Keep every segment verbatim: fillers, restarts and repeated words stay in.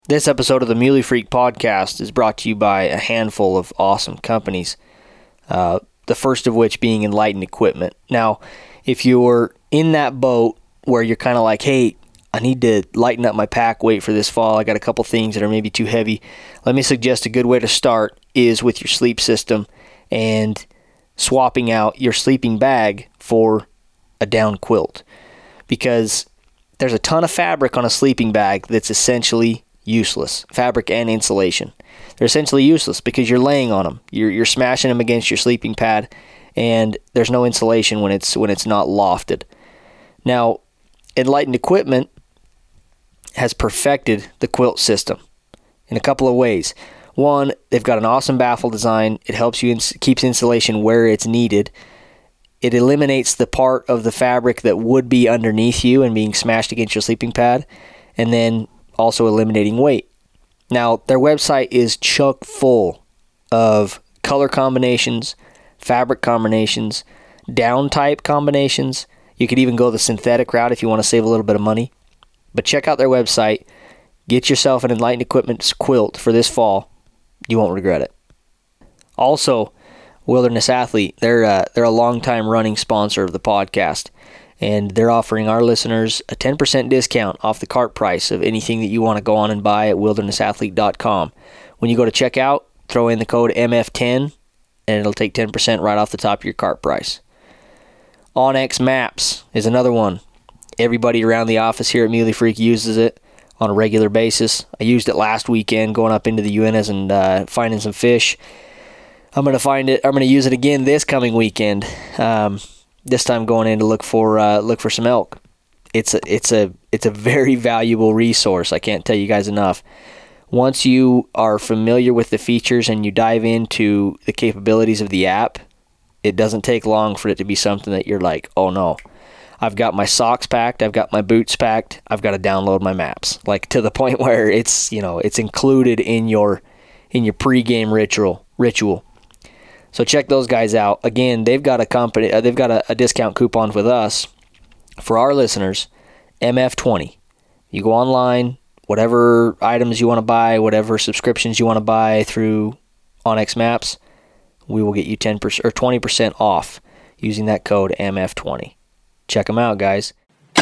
This episode of the Muley Freak podcast is brought to you by a handful of awesome companies, uh, the first of which being Enlightened Equipment. Now, if you're in that boat where you're kind of like, hey, I need to lighten up my pack weight for this fall, I got a couple things that are maybe too heavy, let me suggest a good way to start is with your sleep system and swapping out your sleeping bag for a down quilt. Because there's a ton of fabric on a sleeping bag that's essentially useless. Fabric and insulation. They're essentially useless because you're laying on them. You're you're smashing them against your sleeping pad, and there's no insulation when it's when it's not lofted. Now, Enlightened Equipment has perfected the quilt system in a couple of ways. One, they've got an awesome baffle design. It helps you ins- keeps insulation where it's needed. It eliminates the part of the fabric that would be underneath you and being smashed against your sleeping pad, and then also eliminating weight. Now, their website is chock full of color combinations, fabric combinations, down type combinations. You could even go the synthetic route if you want to save a little bit of money. But check out their website. Get yourself an Enlightened Equipment quilt for this fall. You won't regret it. Also, Wilderness Athlete, they're uh, they're a long-time running sponsor of the podcast. And they're offering our listeners a ten percent discount off the cart price of anything that you want to go on and buy at wilderness athlete dot com. When you go to checkout, throw in the code M F ten, and it'll take ten percent right off the top of your cart price. Onyx Maps is another one. Everybody around the office here at Muley Freak uses it on a regular basis. I used it last weekend going up into the Uintas and uh, finding some fish. I'm going to find it. I'm going to use it again this coming weekend. Um... This time going in to look for uh, look for some elk. It's a it's a it's a very valuable resource. I can't tell you guys enough. Once you are familiar with the features and you dive into the capabilities of the app, it doesn't take long for it to be something that you're like, oh no, I've got my socks packed, I've got my boots packed, I've got to download my maps. Like to the point where it's you know it's included in your in your pregame ritual ritual. So check those guys out. Again, they've got a company. Uh, they've got a, a discount coupon with us for our listeners, M F twenty. You go online, whatever items you want to buy, whatever subscriptions you want to buy through Onyx Maps, we will get you ten percent or twenty percent off using that code M F twenty. Check them out, guys.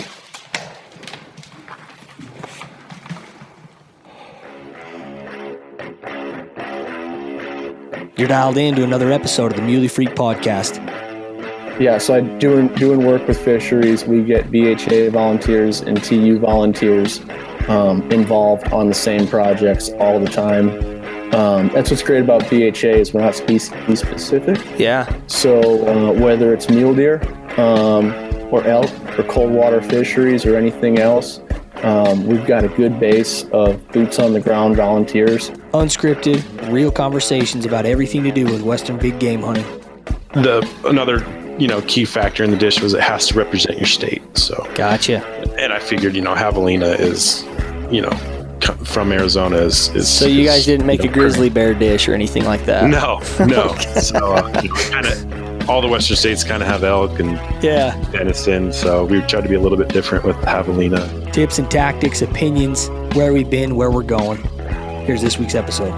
You're dialed in to another episode of the Muley Freak podcast. Yeah, so I doing doing work with fisheries. We get B H A volunteers and T U volunteers um, involved on the same projects all the time. Um, that's what's great about B H A is we're not species specific. Yeah. So uh, whether it's mule deer um, or elk or cold water fisheries or anything else, Um, we've got a good base of boots on the ground volunteers. Unscripted, real conversations about everything to do with Western big game hunting. The another, you know, key factor in the dish was it has to represent your state. So Gotcha. And I figured, you know, javelina is, you know, from Arizona is. is so you guys is, didn't make you know, a grizzly bear dish or anything like that? No, no. So uh, you know, kind of. All the Western states kind of have elk and yeah. venison, so we tried to be a little bit different with the javelina. Tips and tactics, opinions, where we've been, where we're going. Here's this week's episode.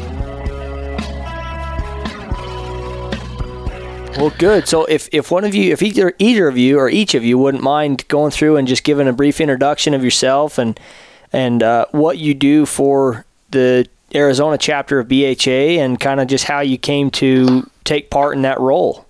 Well, good. So if, if one of you, if either either of you or each of you wouldn't mind going through and just giving a brief introduction of yourself and and uh, what you do for the Arizona chapter of B H A and kind of just how you came to take part in that role.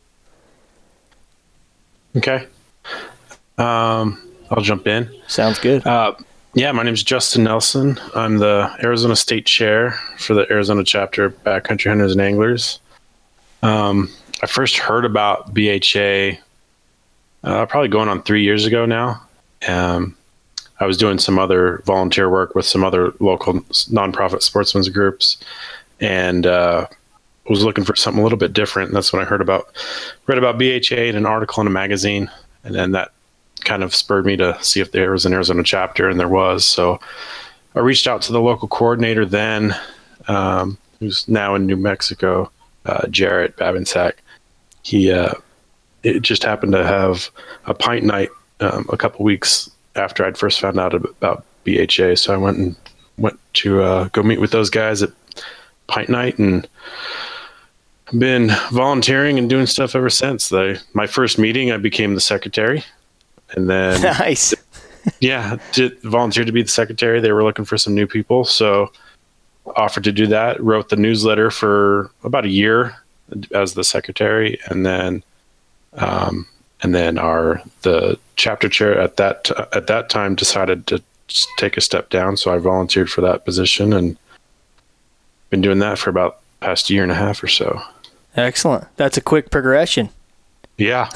Okay. Um, I'll jump in. Sounds good. Uh, yeah, my name is Justin Nelson. I'm the Arizona State Chair for the Arizona chapter of Backcountry Hunters and Anglers. Um, I first heard about B H A uh, probably going on three years ago now. Um, I was doing some other volunteer work with some other local nonprofit sportsmen's groups and uh, was looking for something a little bit different. And that's when I heard about, read about B H A in an article in a magazine. And then that kind of spurred me to see if there was an Arizona chapter, and there was. So I reached out to the local coordinator then, um, who's now in New Mexico, uh, Jarrett Babinsack. He uh, it just happened to have a pint night um, a couple weeks after I'd first found out about B H A. So I went and went to uh, go meet with those guys at Pint Night, and been volunteering and doing stuff ever since. The, my first meeting, I became the secretary, and then nice. yeah, did, volunteered to be the secretary. They were looking for some new people, so offered to do that. Wrote the newsletter for about a year as the secretary, and then um, and then our the chapter chair at that at that time decided to take a step down, so I volunteered for that position and been doing that for about the past year and a half or so. Excellent. That's a quick progression. Yeah.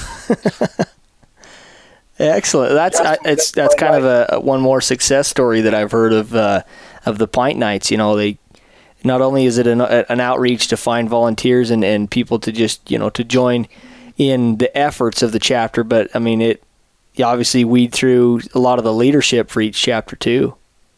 Excellent. That's uh, it's that's kind of a, a one more success story that I've heard of uh, of the Pint Nights. You know, they not only is it an, an outreach to find volunteers and, and people to just you know to join in the efforts of the chapter, but I mean it. You obviously weed through a lot of the leadership for each chapter too.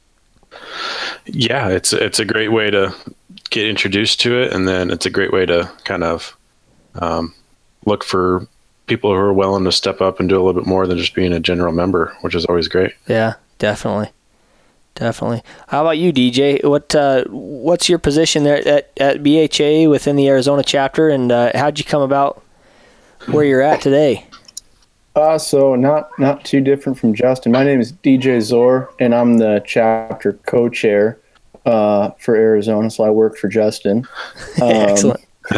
Yeah, it's it's a great way to get introduced to it, and then it's a great way to kind of um, look for people who are willing to step up and do a little bit more than just being a general member, which is always great. Yeah, definitely, definitely. How about you, D J? What uh, what's your position there at, at B H A within the Arizona chapter, and uh, how'd you come about where you're at today? Uh, so not not too different from Justin. My name is D J Zor, and I'm the chapter co-chair uh, for Arizona. So I work for Justin. Um, Excellent.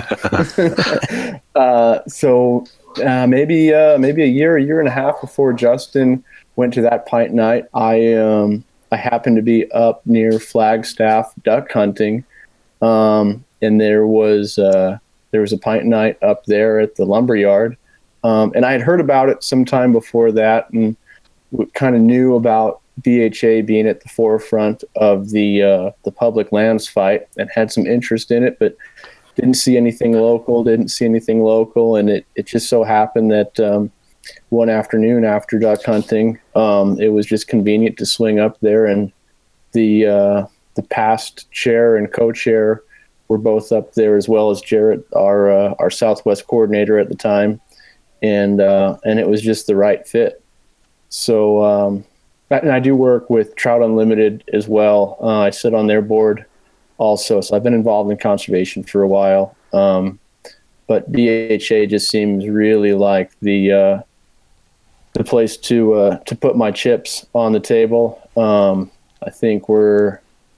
uh, so uh, maybe uh, maybe a year, a year and a half before Justin went to that Pint Night, I um, I happened to be up near Flagstaff duck hunting, um, and there was uh, there was a Pint Night up there at the lumberyard. Um, and I had heard about it sometime before that, and kind of knew about B H A being at the forefront of the uh, the public lands fight, and had some interest in it, but didn't see anything local, didn't see anything local, and it, it just so happened that um, one afternoon after duck hunting, um, it was just convenient to swing up there, and the uh, the past chair and co-chair were both up there, as well as Jarrett, our uh, our Southwest coordinator at the time. And uh, and it was just the right fit. So um, and I do work with Trout Unlimited as well. Uh, I sit on their board also. So I've been involved in conservation for a while. Um, but B H A just seems really like the uh, the place to uh, to put my chips on the table. Um, I think we're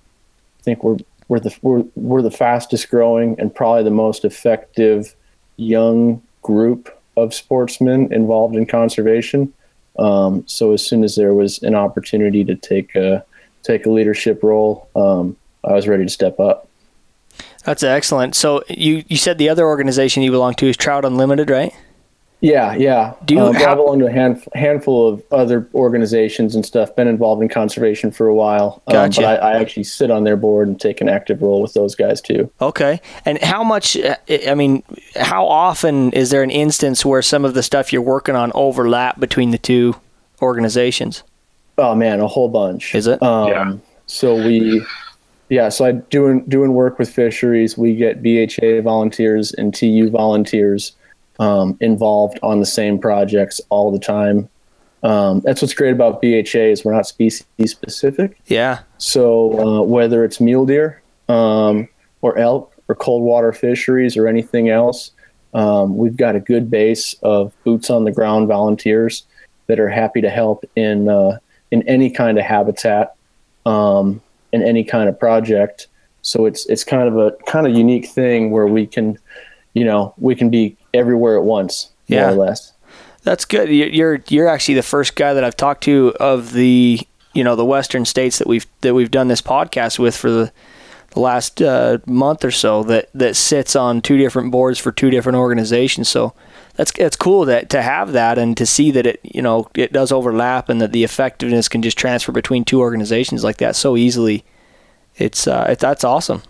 I think we're we're the we're, we're the fastest growing and probably the most effective young group of sportsmen involved in conservation. Um, so as soon as there was an opportunity to take a take a leadership role, um, I was ready to step up. That's excellent. So you, you said the other organization you belong to is Trout Unlimited, right? Yeah, yeah. Do you um, have- I belong to a hand, handful of other organizations and stuff. Been involved in conservation for a while. Um, Gotcha. But I, I actually sit on their board and take an active role with those guys too. Okay. And how much, I mean, how often is there an instance where some of the stuff you're working on overlap between the two organizations? Oh man, a whole bunch. Is it? Um, Yeah. So we, yeah, so I doing doing work with fisheries. We get B H A volunteers and T U volunteers um, involved on the same projects all the time. Um, that's what's great about B H A is we're not species specific. Yeah. So uh, whether it's mule deer um, or elk or cold water fisheries or anything else, um, we've got a good base of boots on the ground volunteers that are happy to help in uh, in any kind of habitat, um, in any kind of project. So it's it's kind of a kind of unique thing where we can, you know, we can be everywhere at once, more Yeah. or less. That's good. You're you're actually the first guy that I've talked to of the you know the Western states that we've that we've done this podcast with for the, the last uh, month or so that, that sits on two different boards for two different organizations. So that's it's cool that to have that and to see that it you know it does overlap and that the effectiveness can just transfer between two organizations like that so easily. It's uh, it, that's awesome.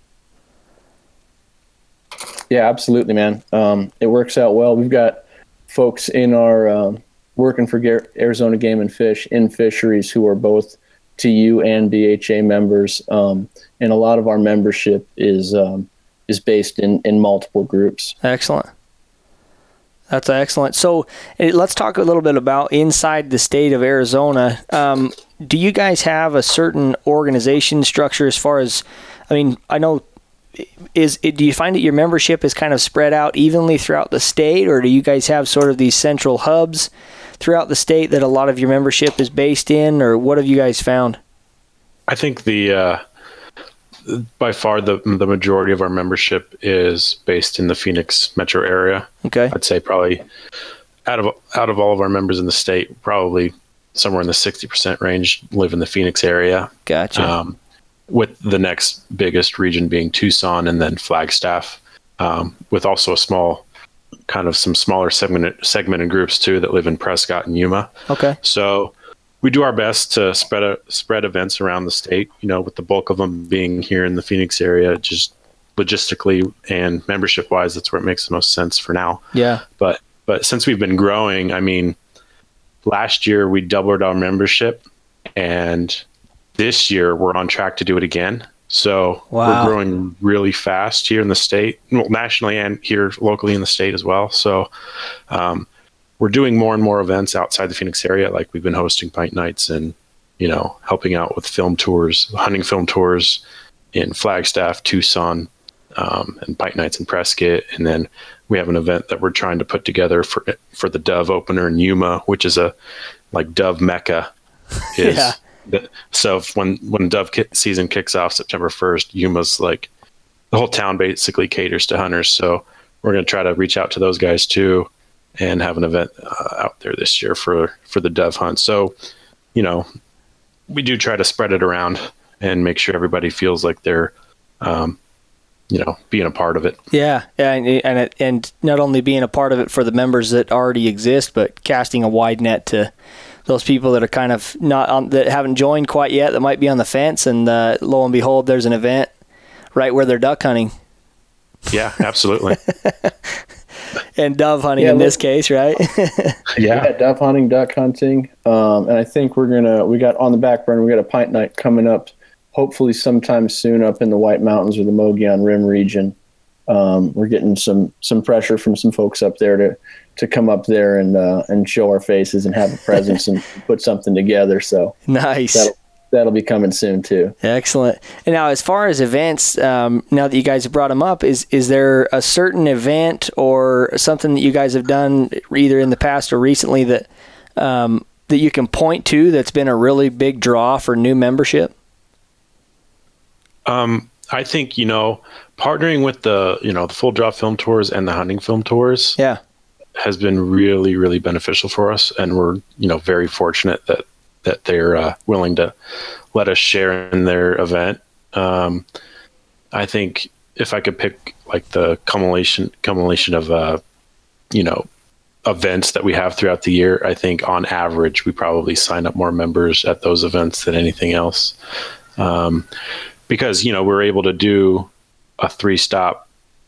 Yeah, absolutely, man. Um, it works out well. We've got folks in our um, working for Gar- Arizona Game and Fish in fisheries who are both T U and B H A members, um, and a lot of our membership is um, is based in, in multiple groups. Excellent. That's excellent. So eh, let's talk a little bit about inside the state of Arizona. Um, do you guys have a certain organization structure as far as, I mean, I know, is it, do you find that your membership is kind of spread out evenly throughout the state, or do you guys have sort of these central hubs throughout the state that a lot of your membership is based in, or what have you guys found? I think the uh, by far the the majority of our membership is based in the Phoenix metro area. Okay. I'd say probably out of out of all of our members in the state, probably somewhere in the sixty percent range live in the Phoenix area. Gotcha. Um, with the next biggest region being Tucson and then Flagstaff, um, with also a small kind of some smaller segmented segmented groups too that live in Prescott and Yuma. Okay. So we do our best to spread a, spread events around the state, you know, with the bulk of them being here in the Phoenix area, just logistically and membership wise, that's where it makes the most sense for now. Yeah. But, but since we've been growing, I mean, last year we doubled our membership, and this year we're on track to do it again. So wow. We're growing really fast here in the state, well, nationally and here locally in the state as well. So, um, we're doing more and more events outside the Phoenix area. Like we've been hosting Pint Nights and, you know, helping out with film tours, hunting film tours in Flagstaff, Tucson, um, and Pint Nights in Prescott. And then we have an event that we're trying to put together for, for the Dove opener in Yuma, which is a like Dove Mecca. Is yeah. the, so if when, when Dove ki- season kicks off September first, Yuma's like the whole town basically caters to hunters. So we're going to try to reach out to those guys too, and have an event uh, out there this year for, for the dove hunt. So, you know, we do try to spread it around and make sure everybody feels like they're, um, you know, being a part of it. Yeah. And, and, it, and not only being a part of it for the members that already exist, but casting a wide net to those people that are kind of not on, that haven't joined quite yet, that might be on the fence. And uh, lo and behold, there's an event right where they're duck hunting. Yeah, absolutely. And dove hunting yeah, in this case, right? yeah. yeah, dove hunting, duck hunting, um, and I think we're gonna we got on the back burner. We got a Pint Night coming up, hopefully sometime soon up in the White Mountains or the Mogollon Rim region. Um, we're getting some some pressure from some folks up there to to come up there and uh, and show our faces and have a presence and put something together. So nice. That'll, that'll be coming soon too. Excellent. And now, as far as events, um, now that you guys have brought them up, is is there a certain event or something that you guys have done either in the past or recently that um, that you can point to that's been a really big draw for new membership? Um, I think, you know, partnering with the, you know, the Full Draw Film Tours and the hunting film tours yeah. has been really, really beneficial for us. And we're, you know, very fortunate that that they're uh, willing to let us share in their event. Um, I think if I could pick like the culmination, culmination of, uh, you know, events that we have throughout the year, I think on average, we probably sign up more members at those events than anything else. Um, because, you know, we're able to do a three stop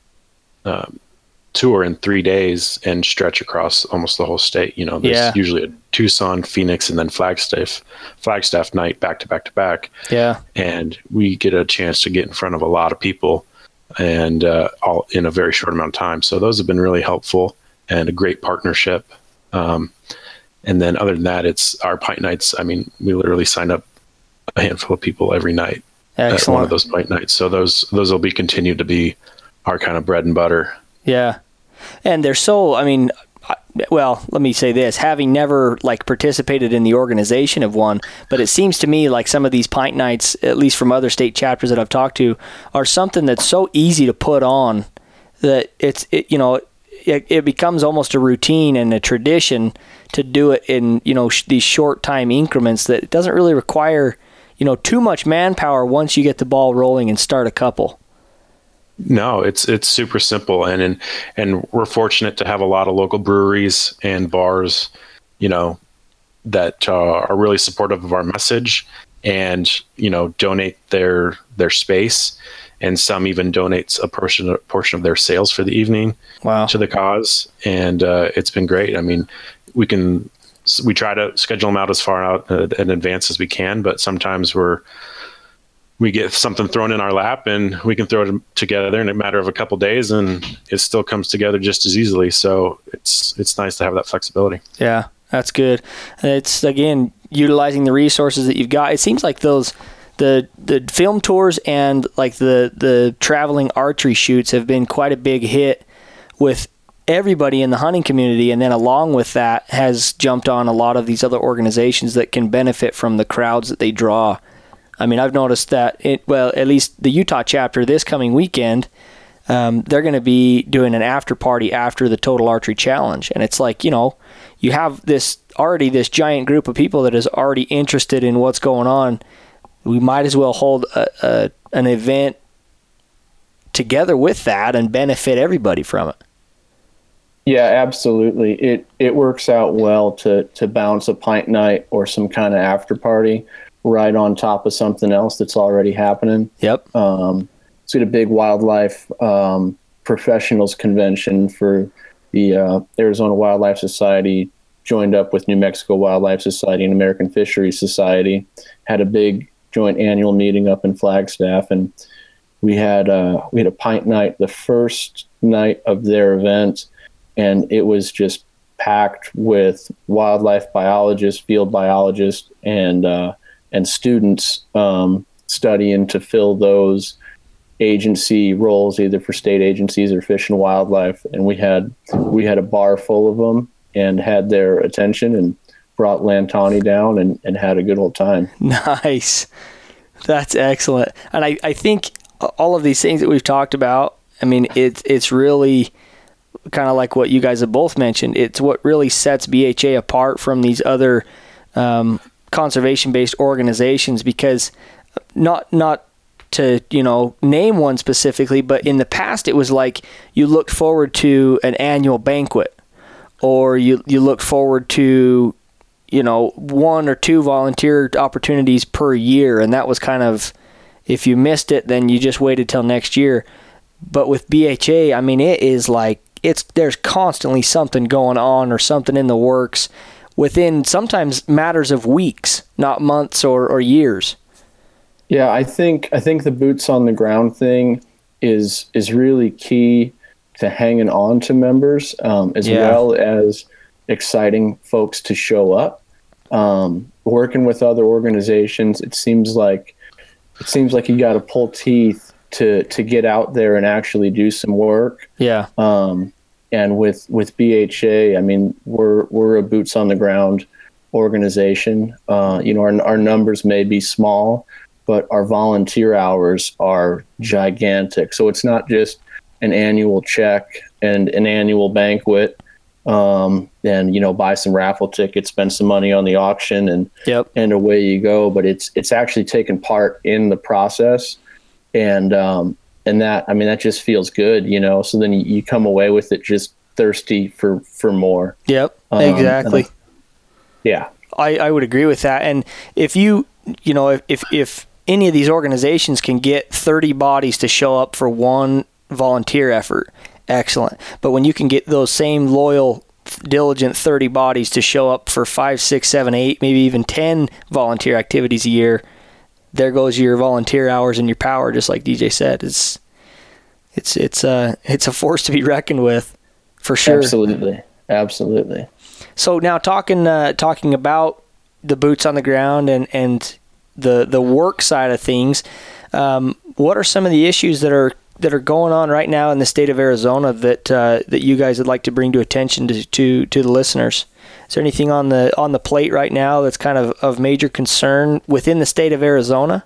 um, tour in three days and stretch across almost the whole state. You know, there's yeah. usually a Tucson, Phoenix, and then Flagstaff, Flagstaff night back to back to back. Yeah. And we get a chance to get in front of a lot of people and uh, all in a very short amount of time. So those have been really helpful and a great partnership. Um, and then other than that, it's our Pint Nights. I mean, we literally sign up a handful of people every night Excellent. at one of those Pint Nights. So those, those will be continue to be our kind of bread and butter. Yeah. And they're so, I mean, well, let me say this, having never like participated in the organization of one, but it seems to me like some of these Pint Nights, at least from other state chapters that I've talked to, are something that's so easy to put on that it's, it, you know, it, it becomes almost a routine and a tradition to do it in, you know, sh- these short time increments that it doesn't really require, you know, too much manpower once you get the ball rolling and start a couple. No, it's it's super simple, and and and we're fortunate to have a lot of local breweries and bars, you know, that uh, are really supportive of our message, and you know, donate their their space, and some even donates a portion a portion of their sales for the evening wow. to the cause, and uh, it's been great. I mean, we can we try to schedule them out as far out in advance as we can, but sometimes we're we get something thrown in our lap and we can throw it together in a matter of a couple days, and it still comes together just as easily. So it's it's nice to have that flexibility. Yeah, that's good. It's, again, utilizing the resources that you've got. It seems like those the the film tours and like the the traveling archery shoots have been quite a big hit with everybody in the hunting community, and then along with that has jumped on a lot of these other organizations that can benefit from the crowds that they draw. I mean, I've noticed that, it, well, at least the Utah chapter this coming weekend, um, they're going to be doing an after party after the Total Archery Challenge. And it's like, you know, you have this already this giant group of people that is already interested in what's going on. We might as well hold a, a, an event together with that and benefit everybody from it. Yeah, absolutely. It it works out well to to bounce a pint night or some kind of after party right on top of something else that's already happening. Yep. Um, so we had a big wildlife um, professionals convention for the uh, Arizona Wildlife Society, joined up with New Mexico Wildlife Society and American Fisheries Society, had a big joint annual meeting up in Flagstaff, and we had uh, we had a pint night the first night of their event, and it was just packed with wildlife biologists, field biologists, and uh, and students um, studying to fill those agency roles, either for state agencies or Fish and Wildlife. And we had we had a bar full of them and had their attention, and brought Lantani down and, and had a good old time. Nice. That's excellent. And I, I think all of these things that we've talked about, I mean, it's it's really kind of like what you guys have both mentioned. It's what really sets B H A apart from these other um, conservation-based organizations, because not not to, you know, name one specifically, but in the past it was like you looked forward to an annual banquet, or you you looked forward to, you know, one or two volunteer opportunities per year, and that was kind of, if you missed it, then you just waited till next year. But with B H A, I mean, it is like it's there's constantly something going on or something in the works within sometimes matters of weeks, not months or, or years. Yeah, I think I think the boots on the ground thing is is really key to hanging on to members, um, as Yeah. well as exciting folks to show up. Um, working with other organizations, it seems like it seems like you got to pull teeth to to get out there and actually do some work. Yeah. Um, and with with B H A, I mean, we're we're a boots on the ground organization. Uh, you know, our our numbers may be small, but our volunteer hours are gigantic. So it's not just an annual check and an annual banquet, um, and, you know, buy some raffle tickets, spend some money on the auction, and Yep. and away you go. But it's it's actually taking part in the process, and um, and that, I mean, that just feels good, you know. So then you, you come away with it just thirsty for for more. Yep. Um, Exactly. Yeah. I, I would agree with that. And if you, you know, if, if, if any of these organizations can get thirty bodies to show up for one volunteer effort, excellent. But when you can get those same loyal, diligent thirty bodies to show up for five, six, seven, eight, maybe even ten volunteer activities a year, there goes your volunteer hours and your power, just like D J said. It's, it's, it's, a, it's a force to be reckoned with, for sure. Absolutely. Absolutely. So now talking uh, talking about the boots on the ground and, and the the work side of things, um, what are some of the issues that are that are going on right now in the state of Arizona that uh, that you guys would like to bring to attention to, to to the listeners? Is there anything on the on the plate right now that's kind of of major concern within the state of Arizona?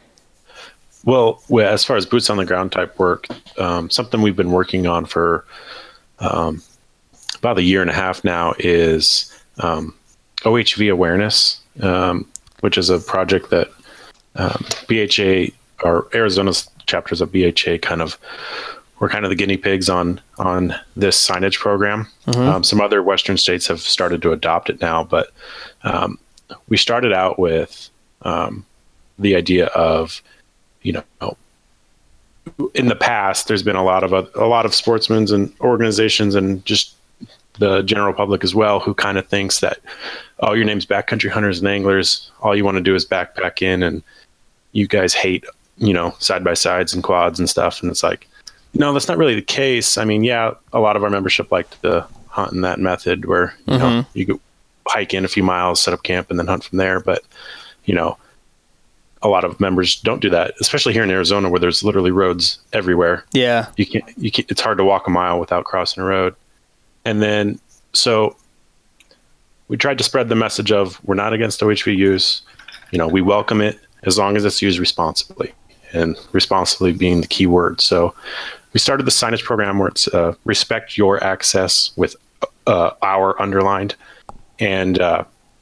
Well, well, as far as boots on the ground type work, um, something we've been working on for um, about a year and a half now is um, O H V awareness, um, which is a project that um, B H A, or Arizona's chapters of B H A, kind of we're kind of the guinea pigs on on this signage program. Mm-hmm. Um, some other Western states have started to adopt it now, but um, we started out with um, the idea of, you know, in the past, there's been a lot of a lot of sportsmen and organizations and just the general public as well, who kind of thinks that, oh, your name's Backcountry Hunters and Anglers, all you want to do is backpack in and you guys hate, you know, side by sides and quads and stuff. And it's like, no, that's not really the case. I mean, yeah, a lot of our membership liked to hunt in that method where, you mm-hmm. know, you go hike in a few miles, set up camp, and then hunt from there. But, you know, a lot of members don't do that, especially here in Arizona where there's literally roads everywhere. Yeah. You can't, you can't, it's hard to walk a mile without crossing a road. And then, so we tried to spread the message of we're not against O H V use. You know, we welcome it as long as it's used responsibly, and responsibly being the key word. So we started the signage program where it's uh, respect your access with uh, our underlined. And uh,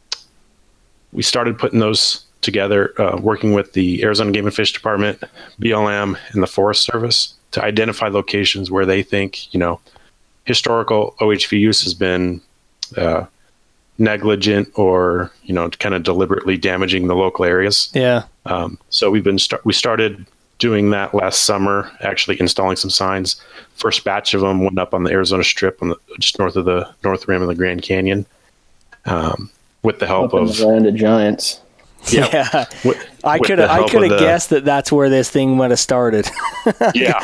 we started putting those together, uh, working with the Arizona Game and Fish Department, B L M, and the Forest Service to identify locations where they think, you know, historical O H V use has been uh, negligent or, you know, kind of deliberately damaging the local areas. Yeah. Um, so we've been start- we started doing that last summer, actually installing some signs. First batch of them went up on the Arizona Strip, on the just north of the North Rim of the Grand Canyon, um, with the help up of the land of giants. Yep. Yeah, with, I could I could have guessed that that's where this thing might have started. Yeah,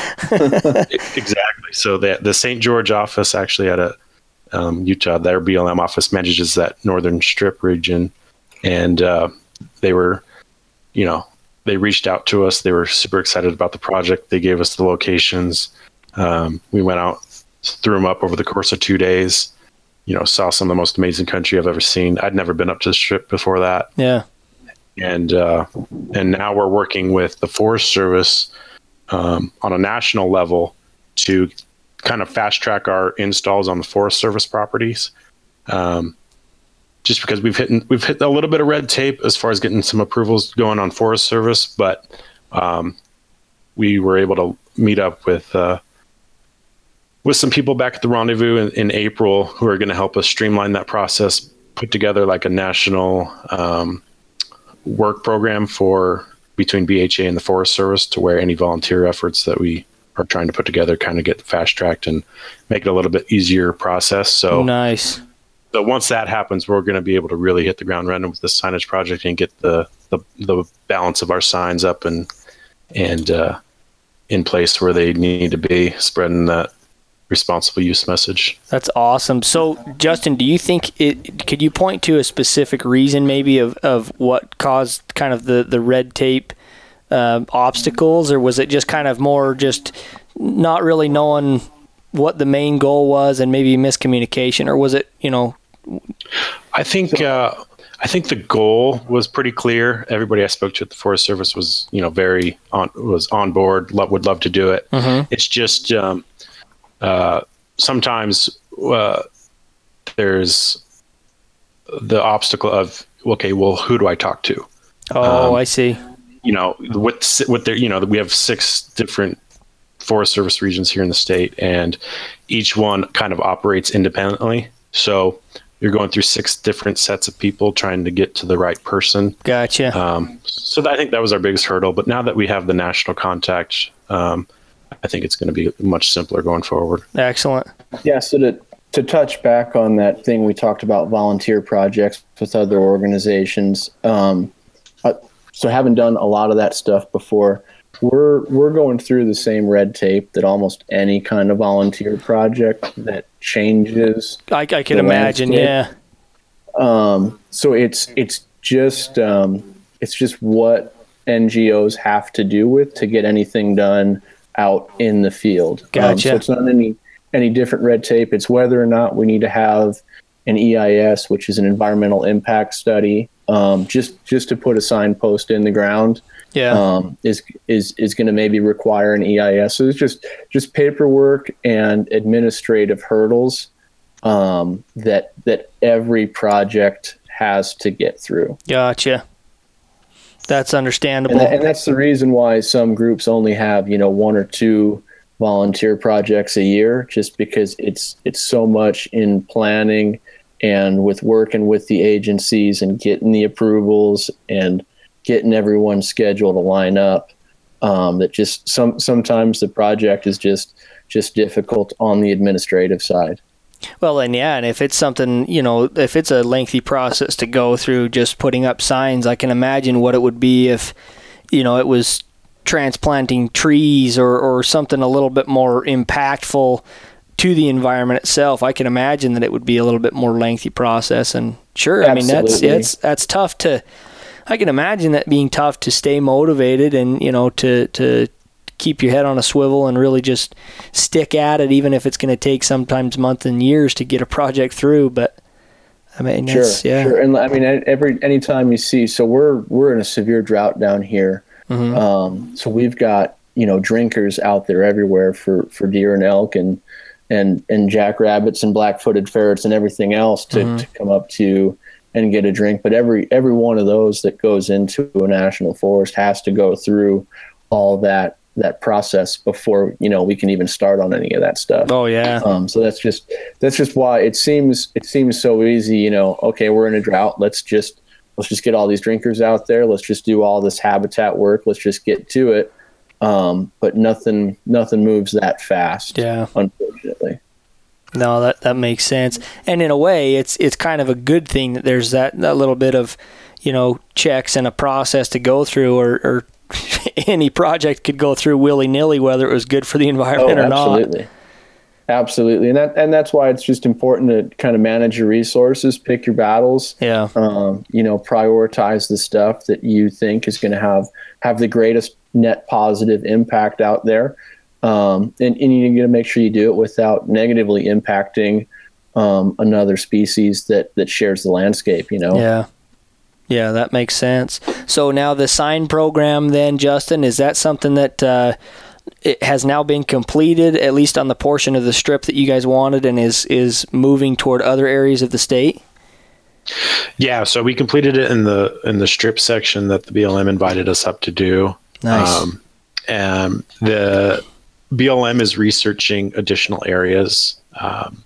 exactly. So the the Saint George office actually had a um, Utah, their B L M office manages that northern strip region, and uh, they were, you know, they reached out to us. They were super excited about the project. They gave us the locations. Um, we went out, threw them up over the course of two days. You know, saw some of the most amazing country I've ever seen. I'd never been up to the strip before that. Yeah. And uh, and now we're working with the Forest Service um, on a national level to kind of fast track our installs on the Forest Service properties. Um, just because we've hit we've hit a little bit of red tape as far as getting some approvals going on Forest Service, but um, we were able to meet up with uh, with some people back at the Rendezvous in, in April who are going to help us streamline that process, put together like a national um, work program for between B H A and the Forest Service, to where any volunteer efforts that we are trying to put together kind of get fast tracked and make it a little bit easier process. So nice. So once that happens, we're going to be able to really hit the ground running with this signage project and get the the, the balance of our signs up and and uh, in place where they need to be, spreading that responsible use message. That's awesome. So, Justin, do you think it? Could you point to a specific reason, maybe, of, of what caused kind of the the red tape uh, obstacles, or was it just kind of more just not really knowing what the main goal was and maybe miscommunication, or was it, you know? I think uh, I think the goal was pretty clear. Everybody I spoke to at the Forest Service was, you know, very on was on board. Love, would love to do it. Mm-hmm. It's just um, uh, sometimes uh, there's the obstacle of, okay, well, who do I talk to? Oh, um, I see. You know, with with their, you know, we have six different Forest Service regions here in the state, and each one kind of operates independently. So you're going through six different sets of people trying to get to the right person. Gotcha. Um, so I think that was our biggest hurdle. But now that we have the national contact, um, I think it's going to be much simpler going forward. Excellent. Yeah. So to to touch back on that thing we talked about, volunteer projects with other organizations. Um, uh, so having done a lot of that stuff before, we're we're going through the same red tape that almost any kind of volunteer project that changes. I, I can imagine, landscape. yeah. Um, so it's it's just um, it's just what N G Os have to do with to get anything done out in the field. Gotcha. Um, so it's not any any different red tape. It's whether or not we need to have an E I S, which is an environmental impact study, um, just just to put a signpost in the ground. Yeah, um, is is is going to maybe require an E I S. So it's just just paperwork and administrative hurdles um, that that every project has to get through. Gotcha. That's understandable, and, that, and that's the reason why some groups only have, you know, one or two volunteer projects a year, just because it's it's so much in planning and with working with the agencies and getting the approvals and getting everyone's schedule to line up, um, that just some sometimes the project is just just difficult on the administrative side. Well, and yeah, and if it's something, you know, if it's a lengthy process to go through just putting up signs, I can imagine what it would be if, you know, it was transplanting trees or, or something a little bit more impactful to the environment itself, I can imagine that it would be a little bit more lengthy process. And sure, I mean, that's, that's, that's tough to, I can imagine that being tough to stay motivated and, you know, to, to keep your head on a swivel and really just stick at it, even if it's going to take sometimes months and years to get a project through. But I mean, sure, it's, yeah. Sure. And I mean, every, anytime you see, so we're, we're in a severe drought down here. Mm-hmm. Um, so we've got, you know, drinkers out there everywhere for, for deer and elk and, and, and jackrabbits and black-footed ferrets and everything else to, mm-hmm. to come up to and get a drink. But every, every one of those that goes into a national forest has to go through all that, that process before, you know, we can even start on any of that stuff. Oh yeah. Um, so that's just, that's just why it seems, it seems so easy, you know, okay, we're in a drought. Let's just, let's just get all these drinkers out there. Let's just do all this habitat work. Let's just get to it. Um, but nothing, nothing moves that fast. Yeah. Unfortunately. No, that, that makes sense. And in a way, it's, it's kind of a good thing that there's that, that little bit of, you know, checks and a process to go through, or, or any project could go through willy nilly, whether it was good for the environment oh, or not. Absolutely. Absolutely. And that, and that's why it's just important to kind of manage your resources, pick your battles. Yeah. Um, you know, prioritize the stuff that you think is going to have, have the greatest net positive impact out there. Um, and, and you're going to make sure you do it without negatively impacting, um, another species that, that shares the landscape, you know? Yeah. Yeah, that makes sense. So now the sign program then, Justin, is that something that, uh, it has now been completed, at least on the portion of the strip that you guys wanted, and is, is moving toward other areas of the state? Yeah, so we completed it in the in the strip section that the B L M invited us up to do. Nice. Um, and the B L M is researching additional areas um,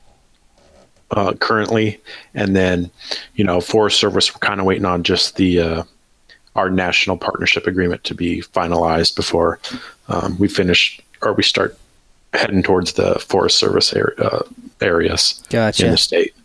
uh, currently, and then, you know, Forest Service, we're kind of waiting on just the uh, our national partnership agreement to be finalized before um, we finish or we start heading towards the Forest Service area, uh, areas gotcha. in the state.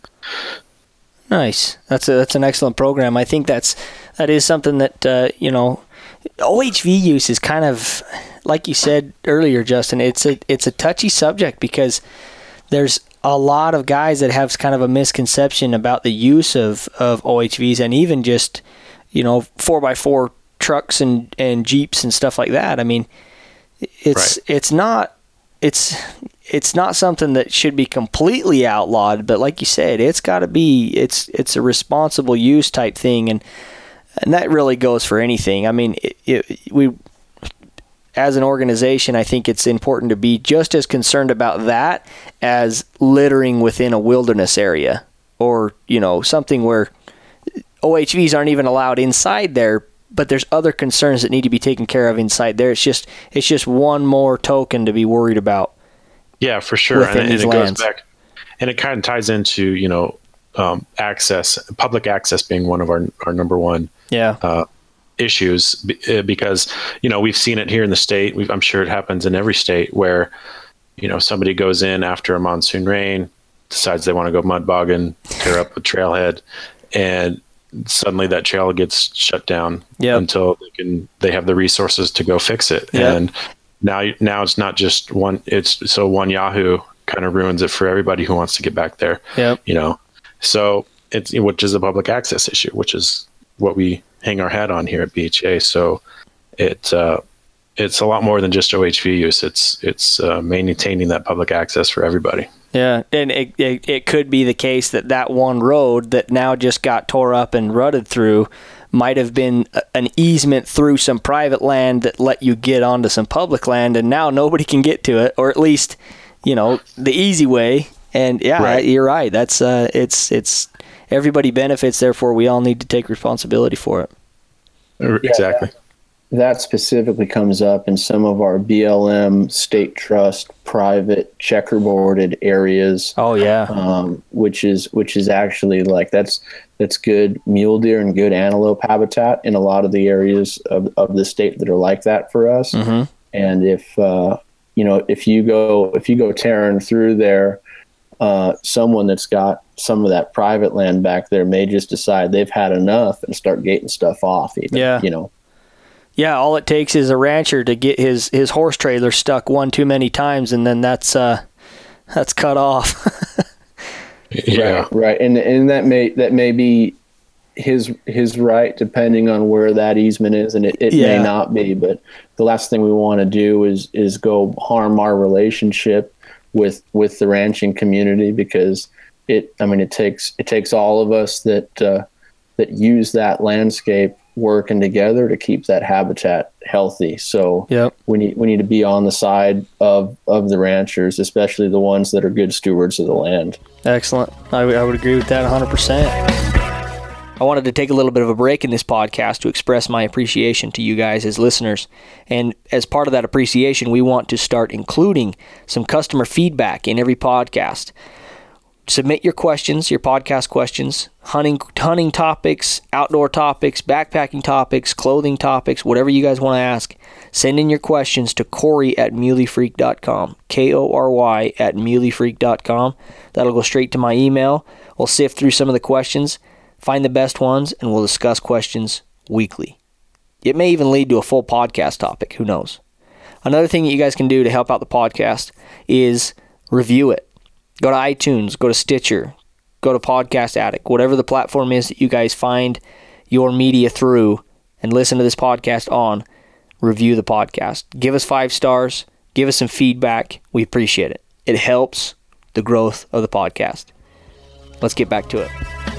Nice. That's a, that's an excellent program. I think that's that is something that uh, you know, O H V use is kind of, like you said earlier, Justin. It's a it's a touchy subject because there's a lot of guys that have kind of a misconception about the use of, of O H Vs, and even just, you know, four by four trucks and, and Jeeps and stuff like that. I mean, it's right. it's not it's it's not something that should be completely outlawed, but like you said, it's got to be it's it's a responsible use type thing, and and that really goes for anything. I mean, it, it, we as an organization, I think it's important to be just as concerned about that as littering within a wilderness area, or, you know, something where O H Vs aren't even allowed inside there, but there's other concerns that need to be taken care of inside there. It's just it's just one more token to be worried about. Yeah, for sure. And, and it lands. goes back, and it kind of ties into, you know, um, access, public access being one of our our number one yeah. uh, issues, because, you know, we've seen it here in the state. We've, I'm sure it happens in every state where, you know, somebody goes in after a monsoon rain, decides they want to go mud bogging, tear up a trailhead, and suddenly that trail gets shut down yep. until they can they have the resources to go fix it. Yep. And now now it's not just one. It's so one Yahoo kind of ruins it for everybody who wants to get back there. Yep. You know, so it's which is a public access issue, which is what we hang our hat on here at B H A. So it uh, it's a lot more than just O H V use. It's it's uh, maintaining that public access for everybody. Yeah, and it, it it could be the case that that one road that now just got tore up and rutted through might have been an easement through some private land that let you get onto some public land, and now nobody can get to it, or at least, you know, the easy way. And yeah, right. you're right. That's uh, it's it's everybody benefits. Therefore, we all need to take responsibility for it. Exactly. Yeah. That specifically comes up in some of our B L M state trust private checkerboarded areas. Oh yeah. Um, which is, which is actually like, that's, that's good mule deer and good antelope habitat in a lot of the areas of, of the state that are like that for us. Mm-hmm. And if, uh, you know, if you go, if you go tearing through there, uh, someone that's got some of that private land back there may just decide they've had enough and start gating stuff off even, yeah. you know. Yeah, all it takes is a rancher to get his, his horse trailer stuck one too many times, and then that's uh, that's cut off. Yeah, right, right, and and that may that may be his his right, depending on where that easement is, and it, it yeah. may not be. But the last thing we want to do is is go harm our relationship with with the ranching community, because it. I mean, it takes it takes all of us that uh, that use that landscape working together to keep that habitat healthy. So yep. we need we need to be on the side of of the ranchers, especially the ones that are good stewards of the land. Excellent. I, w- I would agree with that one hundred percent. I wanted to take a little bit of a break in this podcast to express my appreciation to you guys as listeners. And as part of that appreciation, we want to start including some customer feedback in every podcast. Submit your questions, your podcast questions, hunting hunting topics, outdoor topics, backpacking topics, clothing topics, whatever you guys want to ask. Send in your questions to Corey at muley freak dot com, K O R Y at muley freak dot com. That'll go straight to my email. We'll sift through some of the questions, find the best ones, and we'll discuss questions weekly. It may even lead to a full podcast topic. Who knows? Another thing that you guys can do to help out the podcast is review it. Go to iTunes, go to Stitcher, go to Podcast Addict, whatever the platform is that you guys find your media through and listen to this podcast on. Review the podcast. Give us five stars. Give us some feedback. We appreciate it. It helps the growth of the podcast. Let's get back to it.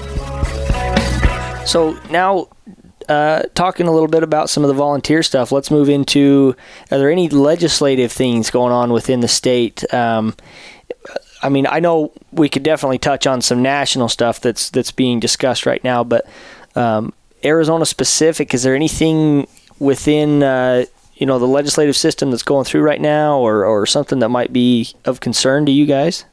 So now, uh, talking a little bit about some of the volunteer stuff, let's move into, are there any legislative things going on within the state? Um, I mean, I know we could definitely touch on some national stuff that's that's being discussed right now, but um, Arizona specific, is there anything within uh, you know the legislative system that's going through right now, or or something that might be of concern to you guys?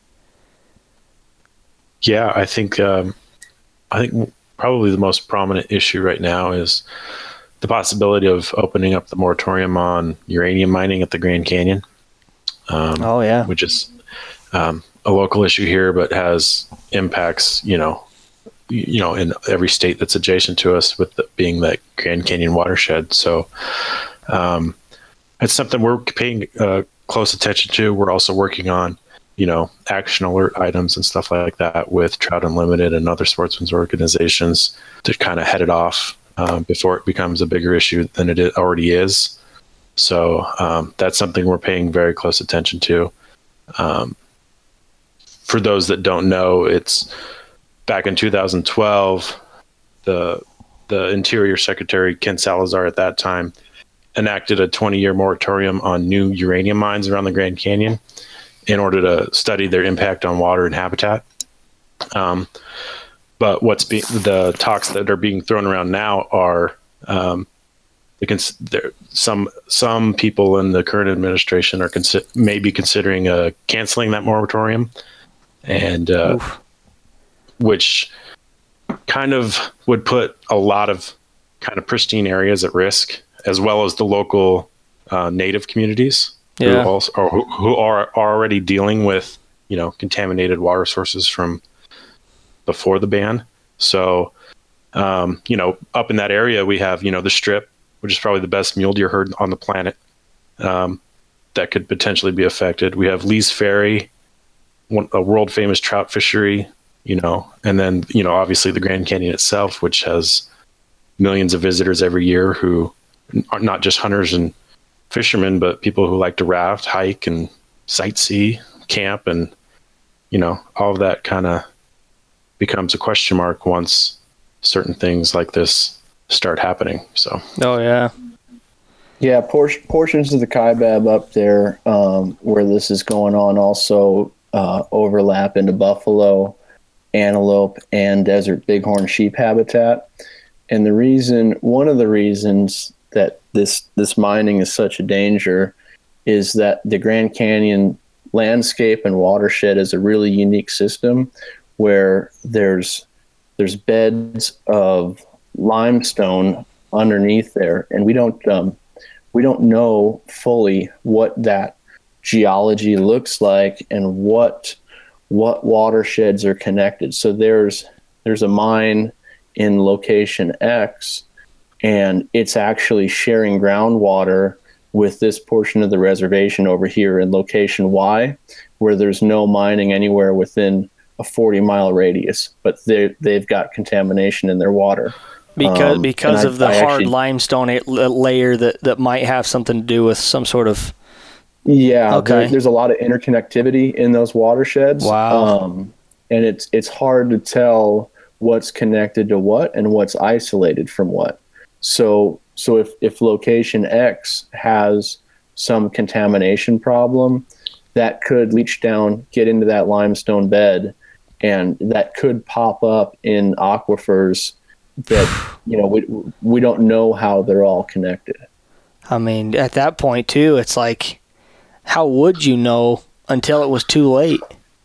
Yeah, I think um, I think probably the most prominent issue right now is the possibility of opening up the moratorium on uranium mining at the Grand Canyon. Um, oh yeah, which is Um, a local issue here, but has impacts, you know, you know, in every state that's adjacent to us, with the, being that Grand Canyon watershed. So um, it's something we're paying uh, close attention to. We're also working on, you know, action alert items and stuff like that with Trout Unlimited and other sportsmen's organizations to kind of head it off um, before it becomes a bigger issue than it already is. So um, that's something we're paying very close attention to. Um, For those that don't know, it's back in two thousand twelve, the the Interior Secretary, Ken Salazar, at that time, enacted a twenty-year moratorium on new uranium mines around the Grand Canyon in order to study their impact on water and habitat. Um, but what's be, the talks that are being thrown around now are um, the cons- there, some some people in the current administration are consi- maybe considering uh, canceling that moratorium. And uh, which kind of would put a lot of kind of pristine areas at risk, as well as the local uh, native communities yeah. who, also, or who, who are, are already dealing with, you know, contaminated water sources from before the ban. So, um, you know, up in that area, we have, you know, the Strip, which is probably the best mule deer herd on the planet, um, that could potentially be affected. We have Lee's Ferry, one, a world famous trout fishery, you know, and then, you know, obviously the Grand Canyon itself, which has millions of visitors every year who are not just hunters and fishermen, but people who like to raft, hike, and sightsee, camp, and, you know, all of that kind of becomes a question mark once certain things like this start happening. So, oh yeah. Yeah, por- portions of the Kaibab up there um, where this is going on also Uh, overlap into buffalo, antelope, and desert bighorn sheep habitat. And the reason, one of the reasons that this this mining is such a danger is that the Grand Canyon landscape and watershed is a really unique system where there's there's beds of limestone underneath there, and we don't um, we don't know fully what that geology looks like and what what watersheds are connected. So there's there's a mine in location X and it's actually sharing groundwater with this portion of the reservation over here in location Y, where there's no mining anywhere within a forty mile radius, but they they've got contamination in their water because um, because I, of the I hard actually, limestone layer that that might have something to do with some sort of. Yeah, okay. there, there's a lot of interconnectivity in those watersheds. Wow. Um, and it's it's hard to tell what's connected to what and what's isolated from what. So so if, if location X has some contamination problem, that could leach down, get into that limestone bed, and that could pop up in aquifers that, you know, we we don't know how they're all connected. I mean, at that point too, it's like, how would you know until it was too late?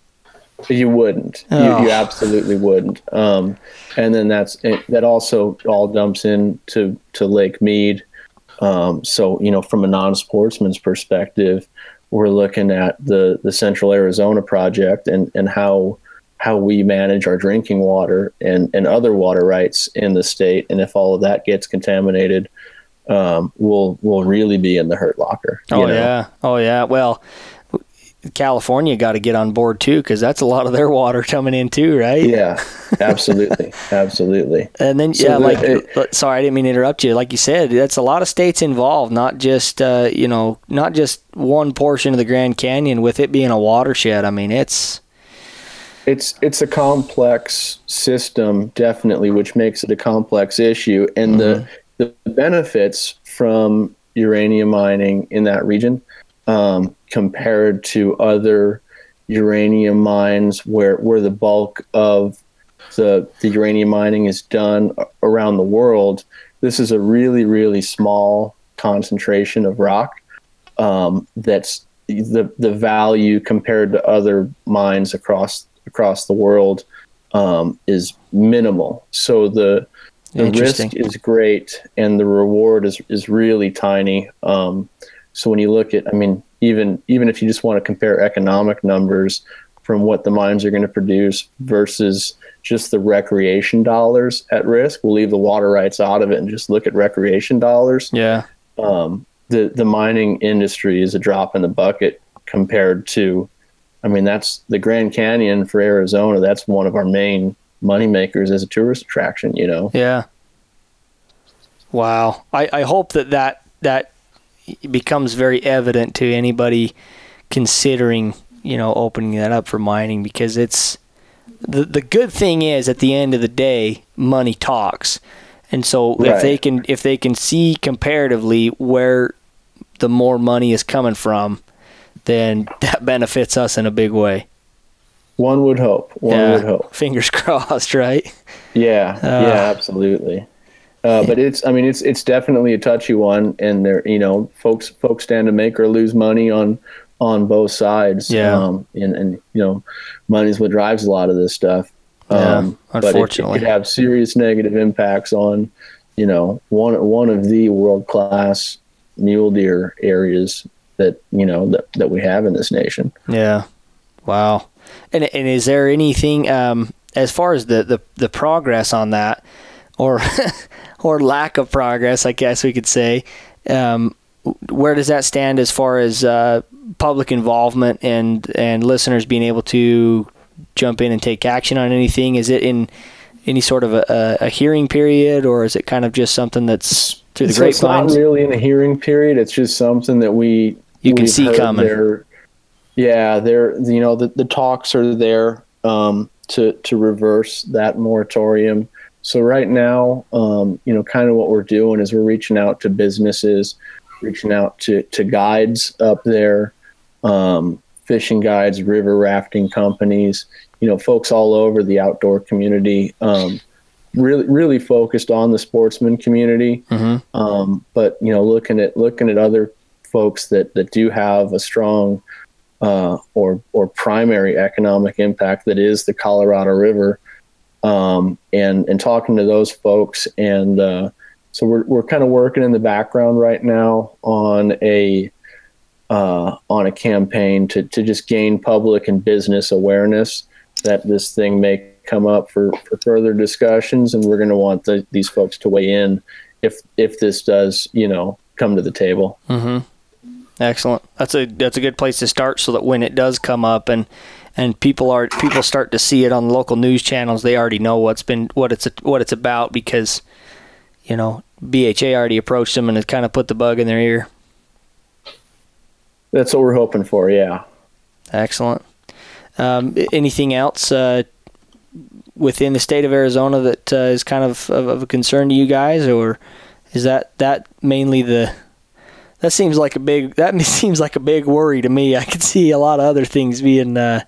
You wouldn't. Oh. You, you absolutely wouldn't. Um, and then that's that also all dumps into to Lake Mead. Um, so, you know, from a non-sportsman's perspective, we're looking at the, the Central Arizona Project and, and how how we manage our drinking water and, and other water rights in the state. And if all of that gets contaminated, um, we'll we'll really be in the hurt locker. Oh, know? yeah. Oh, yeah. Well, California got to get on board too, because that's a lot of their water coming in too, right? Yeah, absolutely, absolutely. And then, so yeah, the, like, it, sorry, I didn't mean to interrupt you. Like you said, that's a lot of states involved, not just uh, you know, not just one portion of the Grand Canyon. With it being a watershed, I mean, it's it's it's a complex system, definitely, which makes it a complex issue. And mm-hmm. the the benefits from uranium mining in that region, Um, compared to other uranium mines where, where the bulk of the, the uranium mining is done around the world, this is a really, really small concentration of rock um, that's the, the value compared to other mines across across the world um, is minimal. So the the risk is great and the reward is, is really tiny. Um, So when you look at, I mean, even even if you just want to compare economic numbers from what the mines are going to produce versus just the recreation dollars at risk, we'll leave the water rights out of it and just look at recreation dollars. Yeah. Um, the, the mining industry is a drop in the bucket compared to, I mean, that's the Grand Canyon for Arizona. That's one of our main moneymakers as a tourist attraction, you know? Yeah. Wow. I, I hope that that, that, it becomes very evident to anybody considering, you know, opening that up for mining, because it's the the good thing is at the end of the day, money talks. And so right. if they can if they can see comparatively where the more money is coming from, then that benefits us in a big way. One would hope. One yeah. would hope. Fingers crossed, right? Yeah. Uh, yeah, absolutely. Uh, but it's, I mean, it's it's definitely a touchy one, and there, you know, folks folks stand to make or lose money on on both sides. Yeah. Um, and and you know, money is what drives a lot of this stuff. Um, yeah. Unfortunately, but it, it could have serious negative impacts on, you know, one one of the world class mule deer areas that you know that, that we have in this nation. Yeah. Wow. And and is there anything um, as far as the, the, the progress on that, or or lack of progress, I guess we could say, um, where does that stand as far as uh, public involvement and and listeners being able to jump in and take action on anything? Is it in any sort of a, a hearing period, or is it kind of just something that's through the so grapevines? It's not really in a hearing period. It's just something that we you can see coming. There, yeah, there. You know, the, the talks are there um, to to reverse that moratorium. So right now, um, you know, kind of what we're doing is we're reaching out to businesses, reaching out to, to guides up there, um, fishing guides, river rafting companies, you know, folks all over the outdoor community, um, really, really focused on the sportsman community. Mm-hmm. Um, but, you know, looking at, looking at other folks that, that do have a strong uh, or, or primary economic impact that is the Colorado River. Um, and, and talking to those folks. And, uh, so we're, we're kind of working in the background right now on a, uh, on a campaign to, to just gain public and business awareness that this thing may come up for, for further discussions. And we're going to want the, these folks to weigh in if if this does, you know, come to the table. Mm-hmm. Excellent. That's a that's a good place to start, so that when it does come up and and people are people start to see it on the local news channels, they already know what's been what it's what it's about, because you know B H A already approached them and it kind of put the bug in their ear. That's what we're hoping for. Yeah. Excellent. Um, anything else uh, within the state of Arizona that uh, is kind of, of of a concern to you guys, or is that that mainly the That seems like a big. That seems like a big worry to me. I could see a lot of other things being. Uh,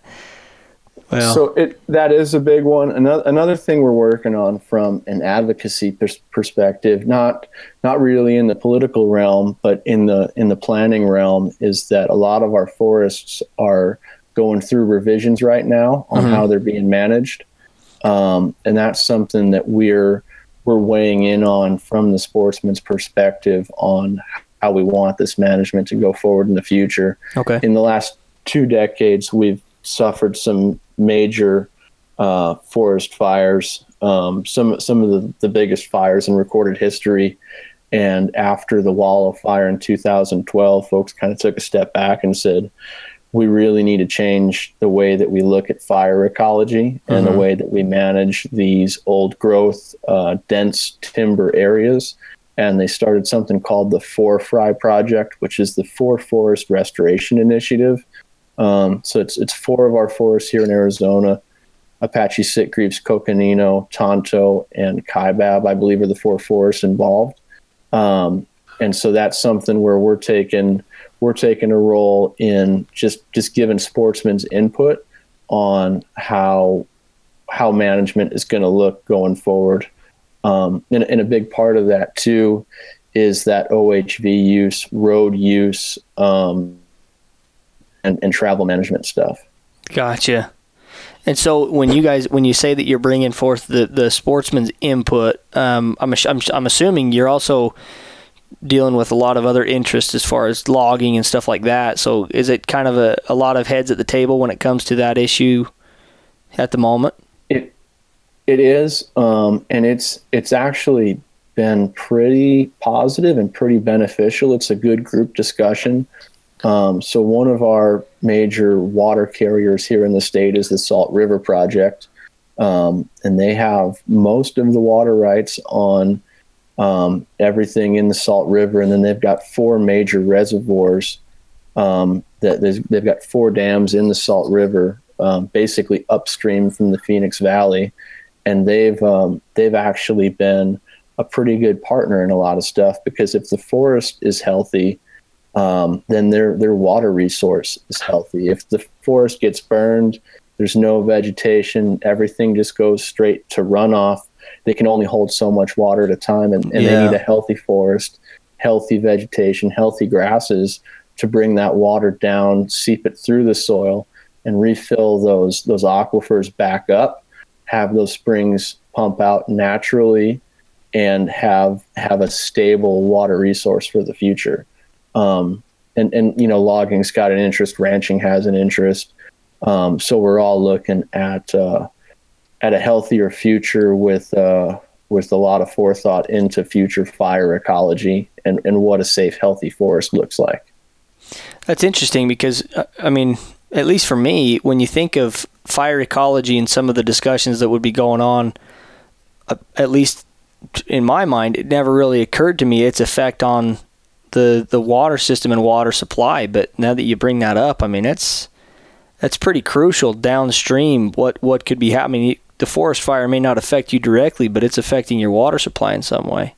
well, so it that is a big one. Another another thing we're working on from an advocacy pers- perspective, not not really in the political realm, but in the in the planning realm, is that a lot of our forests are going through revisions right now on mm-hmm. how they're being managed, um, and that's something that we're we're weighing in on from the sportsman's perspective on how we want this management to go forward in the future. Okay. In the last two decades, we've suffered some major uh, forest fires, um, some some of the, the biggest fires in recorded history. And after the Wallow fire in two thousand twelve, folks kind of took a step back and said, we really need to change the way that we look at fire ecology and mm-hmm. the way that we manage these old growth, uh, dense timber areas. And they started something called the four Fry Project, which is the Four Forest Restoration Initiative. Um, so it's it's four of our forests here in Arizona: Apache Sitgreaves, Coconino, Tonto, and Kaibab, I believe, are the four forests involved. Um, and so that's something where we're taking we're taking a role in just just giving sportsmen's input on how how management is going to look going forward. Um, and, and a big part of that too is that O H V use, road use, um, and, and travel management stuff. Gotcha. And so when you guys, when you say that you're bringing forth the, the sportsman's input, um, I'm, I'm I'm assuming you're also dealing with a lot of other interests as far as logging and stuff like that. So is it kind of a, a lot of heads at the table when it comes to that issue at the moment? It It is, um, and it's it's actually been pretty positive and pretty beneficial. It's a good group discussion. Um, so one of our major water carriers here in the state is the Salt River Project, um, and they have most of the water rights on um, everything in the Salt River, and then they've got four major reservoirs. Um, that they've got four dams in the Salt River, um, basically upstream from the Phoenix Valley. And they've um, they've actually been a pretty good partner in a lot of stuff, because if the forest is healthy, um, then their their water resource is healthy. If the forest gets burned, there's no vegetation, everything just goes straight to runoff. They can only hold so much water at a time, and, and yeah. they need a healthy forest, healthy vegetation, healthy grasses to bring that water down, seep it through the soil, and refill those those aquifers back up. Have those springs pump out naturally, and have have a stable water resource for the future. Um, and and you know, logging's got an interest, ranching has an interest. Um, so we're all looking at uh, at a healthier future with uh, with a lot of forethought into future fire ecology and, and what a safe, healthy forest looks like. That's interesting, because I mean, at least for me, when you think of fire ecology and some of the discussions that would be going on, uh, at least in my mind, it never really occurred to me its effect on the the water system and water supply. But now that you bring that up, I mean, it's that's pretty crucial downstream. What what could be happening? The forest fire may not affect you directly, but it's affecting your water supply in some way.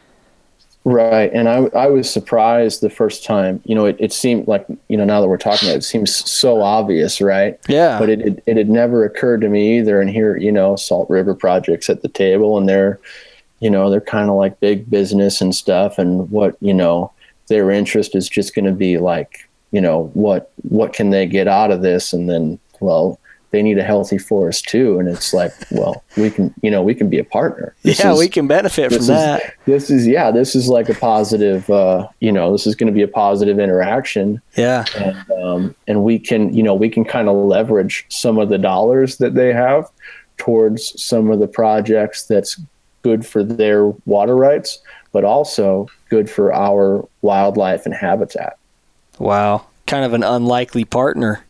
Right. And I, I was surprised the first time, you know, it, it seemed like, you know, now that we're talking about it, it seems so obvious, right? Yeah. But it, it, it had never occurred to me either. And here, you know, Salt River Project's at the table, and they're, you know, they're kind of like big business and stuff. And what, you know, their interest is just going to be like, you know, what, what can they get out of this? And then, well, they need a healthy forest too. And it's like, well, we can, you know, we can be a partner. This yeah, is, we can benefit from is, that. This is, yeah, this is like a positive, uh, you know, this is going to be a positive interaction. Yeah. And, um, and we can, you know, we can kind of leverage some of the dollars that they have towards some of the projects that's good for their water rights, but also good for our wildlife and habitat. Wow. Kind of an unlikely partner.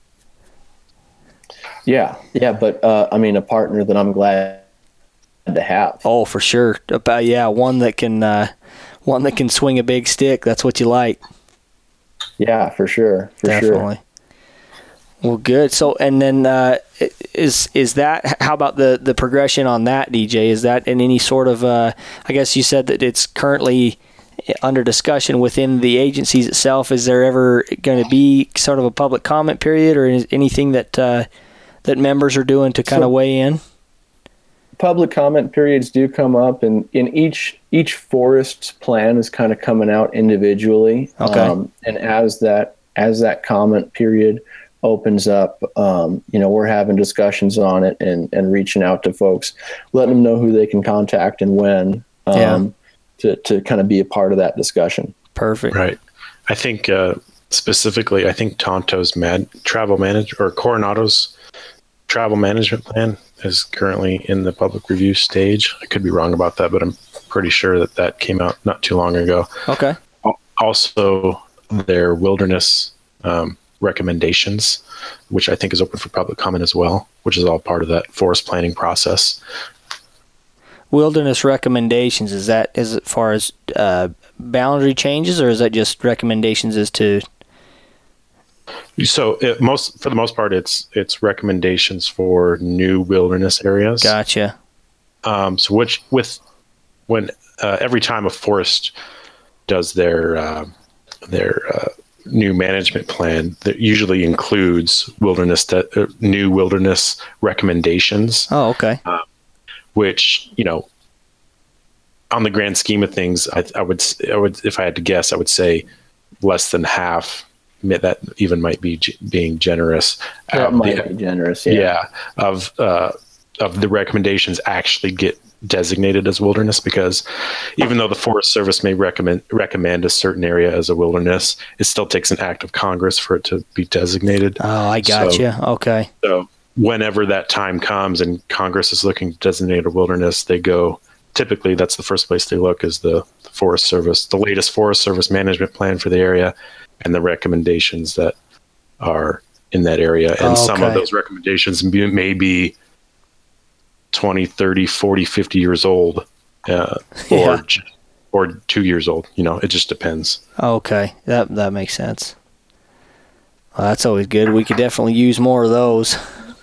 Yeah. Yeah. But, uh, I mean, a partner that I'm glad to have. Oh, for sure. About, yeah. One that can, uh, one that can swing a big stick. That's what you like. Yeah, for sure. For Definitely. sure. Well, good. So, and then uh, is is that, how about the, the progression on that, D J? Is that in any sort of, uh, I guess you said that it's currently under discussion within the agencies itself. Is there ever going to be sort of a public comment period, or is anything that uh, that members are doing to kind so, of weigh in? Public comment periods do come up, and in each each forest plan is kind of coming out individually. Okay. Um, and as that as that comment period opens up, um, you know, we're having discussions on it and, and reaching out to folks, letting them know who they can contact and when, um, yeah. to, to kind of be a part of that discussion. Perfect. Right. I think, uh, specifically, I think Tonto's mad travel manage or Coronado's travel management plan is currently in the public review stage. I could be wrong about that, but I'm pretty sure that that came out not too long ago. Okay. Also, their wilderness, um, recommendations, which I think is open for public comment as well, which is all part of that forest planning process. Wilderness recommendations, is that as far as uh, boundary changes, or is that just recommendations as to? So it, most for the most part, it's it's recommendations for new wilderness areas. Gotcha. Um, so which with when uh, every time a forest does their uh, their uh, new management plan, that usually includes wilderness that uh, new wilderness recommendations. Oh, okay. Uh, which, you know, on the grand scheme of things, I, I would I would if I had to guess, I would say less than half. That even might be g- being generous. That um, might the, be generous. Yeah. yeah of uh, of the recommendations actually get designated as wilderness, because even though the Forest Service may recommend recommend a certain area as a wilderness, it still takes an act of Congress for it to be designated. Oh, I gotcha. So, okay. So whenever that time comes and Congress is looking to designate a wilderness, they go, typically that's the first place they look, is the, the Forest Service, the latest Forest Service management plan for the area and the recommendations that are in that area. And oh, okay. some of those recommendations may be twenty, thirty, forty, fifty years old, uh, or, yeah. or two years old. You know, it just depends. Okay. That, that makes sense. Well, that's always good. We could definitely use more of those.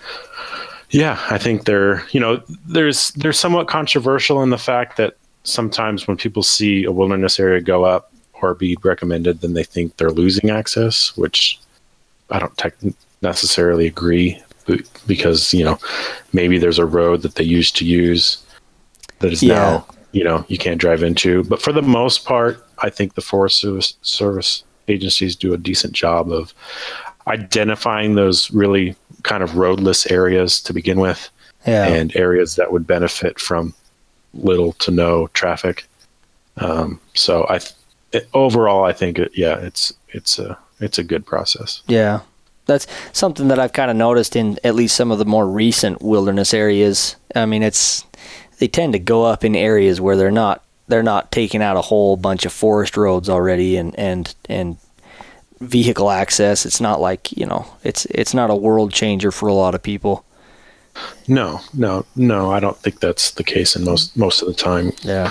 Yeah. I think they're, you know, there's, they're somewhat controversial in the fact that sometimes when people see a wilderness area go up or be recommended, then they think they're losing access, which I don't tech- necessarily agree. Because, you know, maybe there's a road that they used to use that is yeah. now, you know, you can't drive into. But for the most part, I think the Forest Service, service agencies do a decent job of identifying those really kind of roadless areas to begin with, yeah. and areas that would benefit from little to no traffic. Um, so I, th- it, overall, I think, it, yeah, it's it's a it's a good process. Yeah. That's something that I've kind of noticed in at least some of the more recent wilderness areas. I mean, it's they tend to go up in areas where they're not they're not taking out a whole bunch of forest roads already and, and, and vehicle access. It's not like, you know, it's it's not a world changer for a lot of people. No, no, no. I don't think that's the case in most most of the time. Yeah.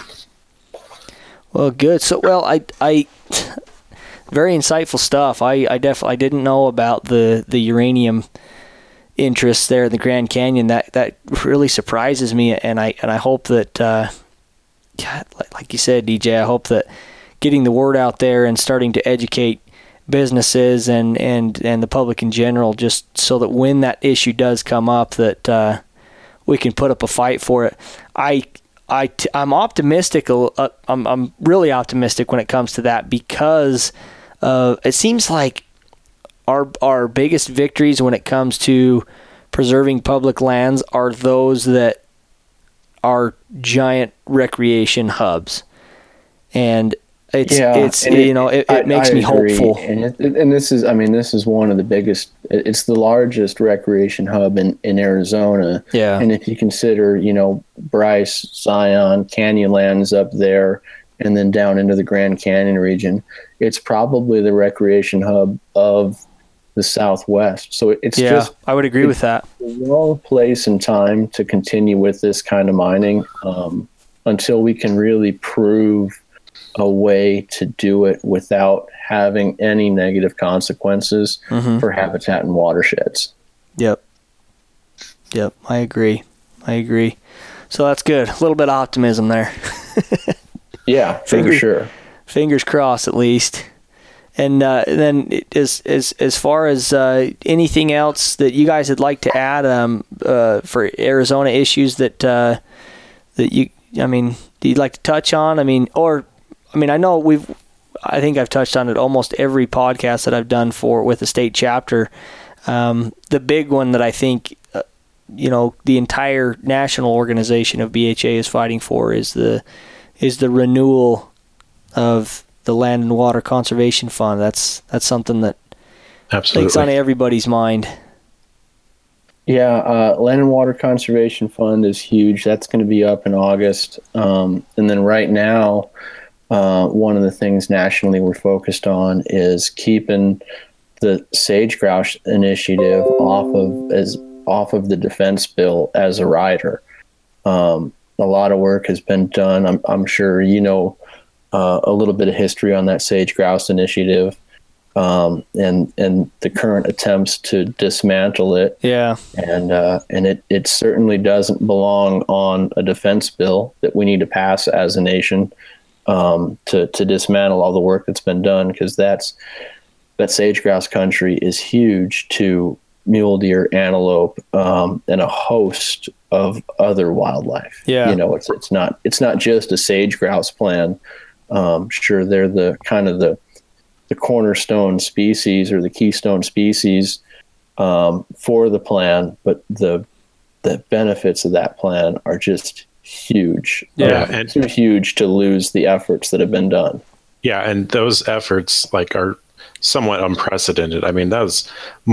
Well, good. So, well, I I. Very insightful stuff. I, I definitely I didn't know about the, the uranium interests there in the Grand Canyon. That that really surprises me, and I and I hope that, uh, yeah, like, like you said, D J, I hope that getting the word out there and starting to educate businesses and, and, and the public in general, just so that when that issue does come up, that uh, we can put up a fight for it. I I I'm optimistic. Uh, I'm I'm really optimistic when it comes to that, because Uh, it seems like our our biggest victories when it comes to preserving public lands are those that are giant recreation hubs, and it's yeah, it's and you it, know it, it I, makes I me agree. hopeful. And it, and this is I mean this is one of the biggest. It's the largest recreation hub in, in Arizona. Yeah, and if you consider, you know, Bryce, Zion, Canyonlands up there, and then down into the Grand Canyon region. It's probably the recreation hub of the Southwest. So it's yeah, just, I would agree with that. The wrong place and time to continue with this kind of mining um, until we can really prove a way to do it without having any negative consequences mm-hmm. for habitat and watersheds. Yep. Yep. I agree. I agree. So that's good. A little bit of optimism there. Yeah, Finger, for sure. Fingers crossed, at least. And uh, then as as as far as uh, anything else that you guys would like to add um, uh, for Arizona issues that uh, that you, I mean, do you'd like to touch on? I mean, or I mean, I know we've, I think I've touched on it almost every podcast that I've done for with the state chapter. Um, the big one that I think, uh, you know, the entire national organization of B H A is fighting for is the is the renewal of the Land and Water Conservation Fund. That's that's something that absolutely thinks on everybody's mind. Yeah, uh, Land and Water Conservation Fund is huge. That's going to be up in August. Um, and then right now, uh, one of the things nationally we're focused on is keeping the sage grouse initiative off of as off of the defense bill as a rider. Um, a lot of work has been done. I'm, I'm sure you know uh, a little bit of history on that sage grouse initiative. Um, and and the current attempts to dismantle it. Yeah. And uh, and it, it certainly doesn't belong on a defense bill that we need to pass as a nation um, to to dismantle all the work that's been done, because that's that sage grouse country is huge to mule deer, antelope, um, and a host of other wildlife. Yeah. You know, it's it's not it's not just a sage grouse plan. Um, sure, they're the kind of the the cornerstone species or the keystone species um, for the plan, but the the benefits of that plan are just huge. Yeah, um, and too huge to lose the efforts that have been done. Yeah, and those efforts like are somewhat unprecedented. I mean, that was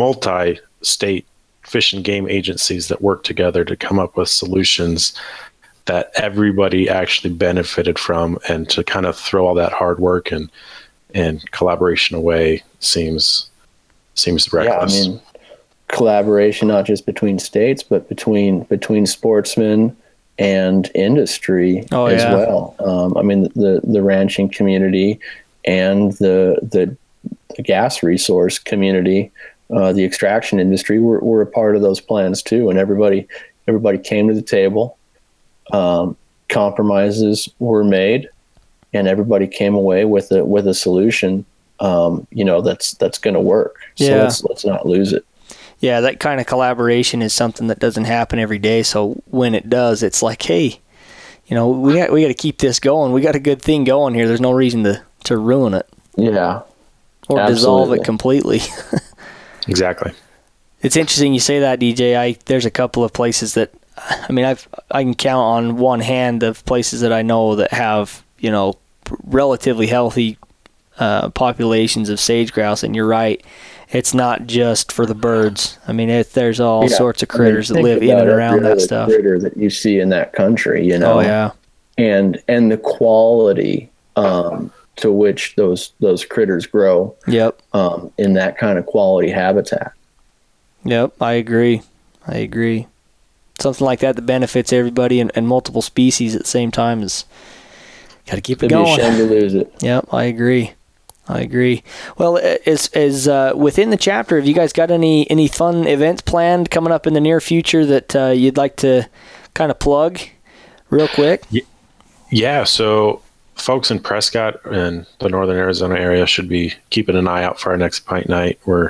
multi-state fish and game agencies that worked together to come up with solutions that everybody actually benefited from, and to kind of throw all that hard work and and collaboration away seems seems reckless. Yeah, I mean, collaboration not just between states, but between between sportsmen and industry oh, as yeah. well. Um, I mean, the the ranching community and the the, the gas resource community, uh, the extraction industry, were, were a part of those plans too. And everybody everybody came to the table. Um, compromises were made. And everybody came away with a with a solution, um, you know, that's that's going to work. So yeah. let's let's not lose it. Yeah, that kind of collaboration is something that doesn't happen every day. So when it does, it's like, hey, you know, we got we got to keep this going. We got a good thing going here. There's no reason to, to ruin it. Yeah, or absolutely. dissolve it completely. Exactly. It's interesting you say that, D J. I there's a couple of places that, I mean, I've I can count on one hand of places that I know that have, you know, relatively healthy uh, populations of sage grouse, and you're right, it's not just for the birds. I mean, it, there's all yeah. sorts of critters I mean, that live in and around that every stuff. Critter that you see in that country, you know. Oh yeah, and and the quality um, to which those those critters grow. Yep. Um, in that kind of quality habitat. Yep, I agree. I agree. Something like that that benefits everybody and, and multiple species at the same time is. Got to keep it It'd going. Be a shame to lose it. Yep, I agree. I agree. Well, as as uh, within the chapter, have you guys got any any fun events planned coming up in the near future that uh, you'd like to kind of plug, real quick? Yeah. So, folks in Prescott and the northern Arizona area should be keeping an eye out for our next Pint Night. We're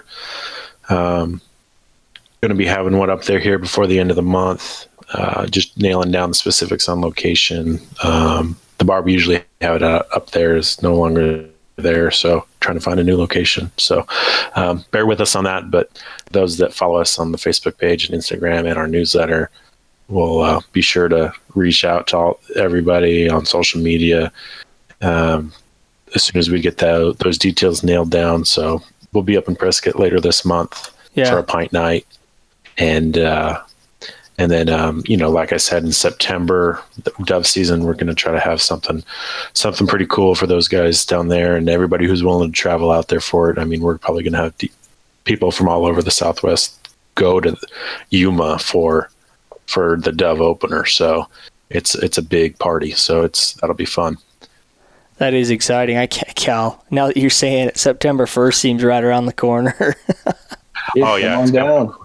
um, going to be having one up there here before the end of the month. Uh, just nailing down the specifics on location. Um, The bar we usually have it up there is no longer there, so trying to find a new location. So um, bear with us on that. But those that follow us on the Facebook page and Instagram and our newsletter will uh, be sure to reach out to all, everybody on social media um, as soon as we get the, those details nailed down. So we'll be up in Prescott later this month yeah. for a pint night. And uh, And then, um, you know, like I said, in September, the dove season, we're going to try to have something, something pretty cool for those guys down there, and everybody who's willing to travel out there for it. I mean, we're probably going to have de- people from all over the Southwest go to Yuma for for the dove opener. So it's it's a big party. So it's that'll be fun. That is exciting. I can't, Cal. Now that you're saying it, September first seems right around the corner. Oh yeah, it's down.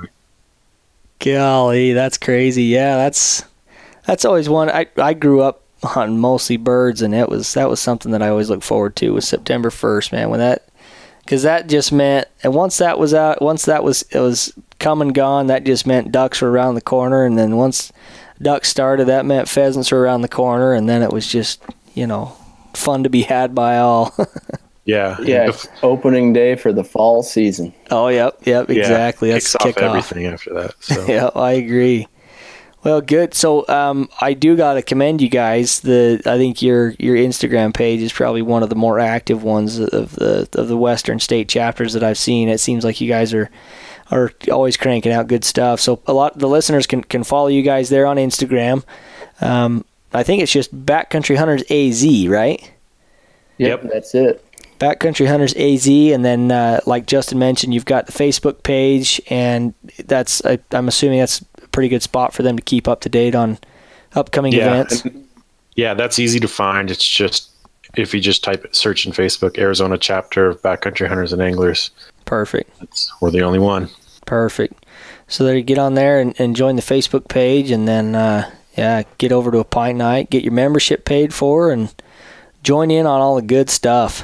Golly, that's crazy. Yeah, that's that's always one. I I grew up hunting mostly birds, and it was that was something that I always look forward to was September first, man. When that, because that just meant, and once that was out, once that was it was come and gone, that just meant ducks were around the corner, and then once ducks started, that meant pheasants were around the corner, and then it was just, you know, fun to be had by all. Yeah, yeah. It's opening day for the fall season. Oh, yep, yep, exactly. Yeah, That's kicks kick off off. everything after that. So. Yeah, I agree. Well, good. So, um, I do got to commend you guys. The I think your your Instagram page is probably one of the more active ones of the of the Western state chapters that I've seen. It seems like you guys are are always cranking out good stuff. So, a lot of the listeners can can follow you guys there on Instagram. Um, I think it's just Backcountry Hunters A Z, right? Yep, yep. That's it. Backcountry Hunters A Z, and then uh, like Justin mentioned, you've got the Facebook page, and that's I, I'm assuming that's a pretty good spot for them to keep up to date on upcoming yeah, events. And, yeah, that's easy to find. It's just if you just type search in Facebook, Arizona chapter of Backcountry Hunters and Anglers. Perfect. That's, we're the only one. Perfect. So there you get on there and, and join the Facebook page, and then uh, yeah, get over to a pint night, get your membership paid for, and join in on all the good stuff.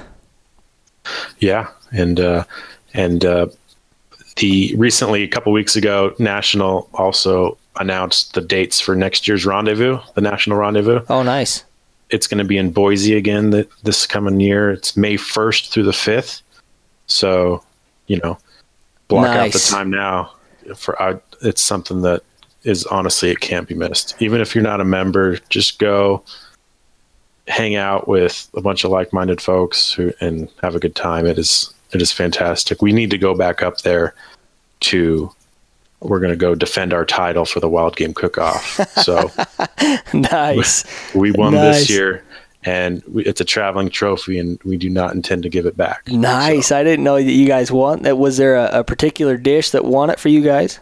Yeah, and uh, and uh, the recently a couple weeks ago, National also announced the dates for next year's rendezvous, the National Rendezvous. Oh, nice! It's going to be in Boise again th- this coming year. It's May first through the fifth. So, you know, block nice. out the time now. For uh, it's something that is honestly it can't be missed. Even if you're not a member, just go. Hang out with a bunch of like-minded folks who and have a good time. It is it is fantastic. We need to go back up there to we're going to go defend our title for the Wild Game Cook-Off. So nice. We, we won nice. this year, and we, it's a traveling trophy, and we do not intend to give it back. Nice. So. I didn't know that you guys won. That was there a, a particular dish that won it for you guys?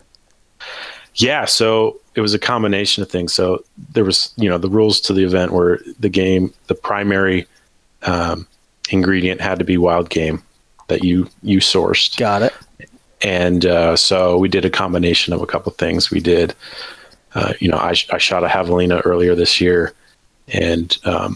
Yeah, so it was a combination of things. So there was, you know, the rules to the event were the game, the primary um, ingredient had to be wild game that you you sourced. Got it. And uh, so we did a combination of a couple of things. We did, uh, you know, I, I shot a javelina earlier this year, and um,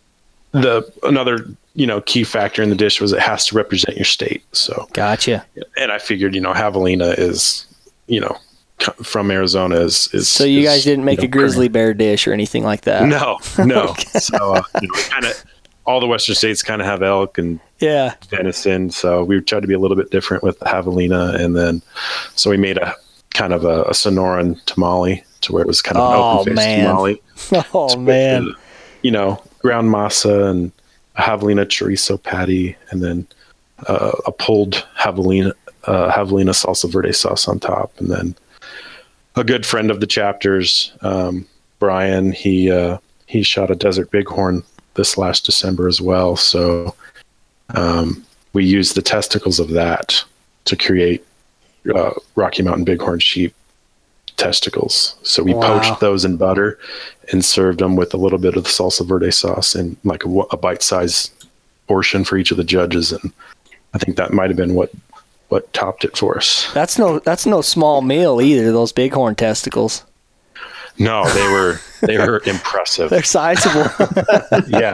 the another you know key factor in the dish was it has to represent your state. So gotcha. And I figured, you know, javelina is, you know. From Arizona is, is so you is, guys didn't make you know, a grizzly bear dish or anything like that? No, no. So uh, you know, kind of all the Western states kind of have elk and yeah venison. So we tried to be a little bit different with the javelina, and then so we made a kind of a, a Sonoran tamale to where it was kind of an oh, open faced man. tamale. Oh so man! With, you know, ground masa and a javelina chorizo patty, and then uh, a pulled javelina uh, javelina salsa verde sauce on top, and then. A good friend of the chapters, um, Brian, he uh, he shot a desert bighorn this last December as well. So um, we used the testicles of that to create uh, Rocky Mountain bighorn sheep testicles. So we wow. poached those in butter and served them with a little bit of the salsa verde sauce and like a, a bite-sized portion for each of the judges. And I think that might have been what what topped it for us. That's no that's no small meal either, those bighorn testicles. No, they were they were impressive. They're sizable. Yeah,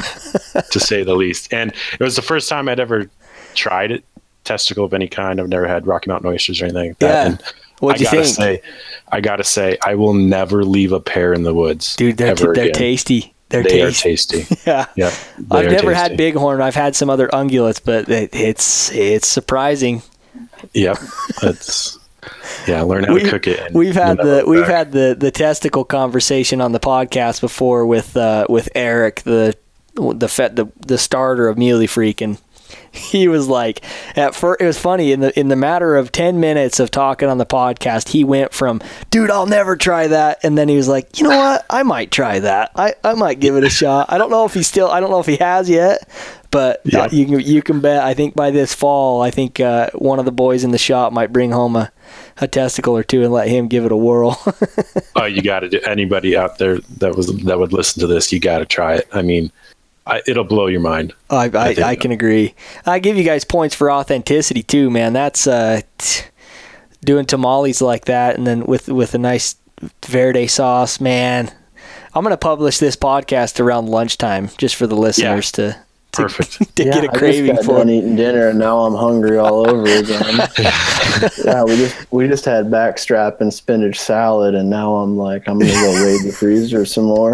to say the least. And it was the first time I'd ever tried it, testicle of any kind. I've never had Rocky Mountain oysters or anything like that. Yeah. And What'd I you gotta think? say, I gotta say, I will never leave a pear in the woods. Dude, they're ever they're again. tasty. They're they tasty. are tasty. Yeah. Yeah. I've never tasty. had bighorn. I've had some other ungulates, but it, it's it's surprising. Yep. That's yeah, learn how we, to cook it. And we've had the look we've back. had the, the testicle conversation on the podcast before with uh, with Eric, the the fet, the the starter of Muley Freak, and he was like, at first, it was funny, in the in the matter of ten minutes of talking on the podcast, he went from, dude, I'll never try that, and then he was like, you know what, I might try that. I, I might give it a shot. I don't know if he still, I don't know if he has yet, but yeah. uh, you can you can bet, I think by this fall, I think uh, one of the boys in the shop might bring home a, a testicle or two and let him give it a whirl. Oh, you got to do, anybody out there that was that would listen to this, you got to try it. I mean, I, it'll blow your mind. I, I, I, I can agree. I give you guys points for authenticity too, man. That's uh, t- doing tamales like that, and then with with a nice verde sauce, man. I'm gonna publish this podcast around lunchtime just for the listeners yeah. to, to perfect to yeah, get a craving I just got for. done eating dinner, and now I'm hungry all over again. yeah, we just we just had backstrap and spinach salad, and now I'm like, I'm gonna go raid the freezer some more.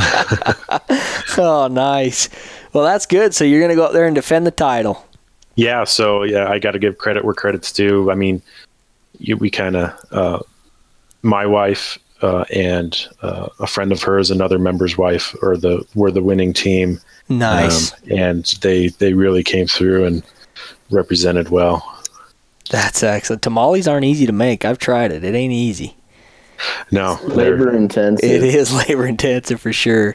Oh, nice. Well, that's good. So you're going to go up there and defend the title. Yeah. So, yeah, I got to give credit where credit's due. I mean, you, we kind of, uh, my wife uh, and uh, a friend of hers, another member's wife, or the were the winning team. Nice. Um, and they, they really came through and represented well. That's excellent. Tamales aren't easy to make. I've tried it. It ain't easy. No. Labor intensive. It is labor intensive for sure.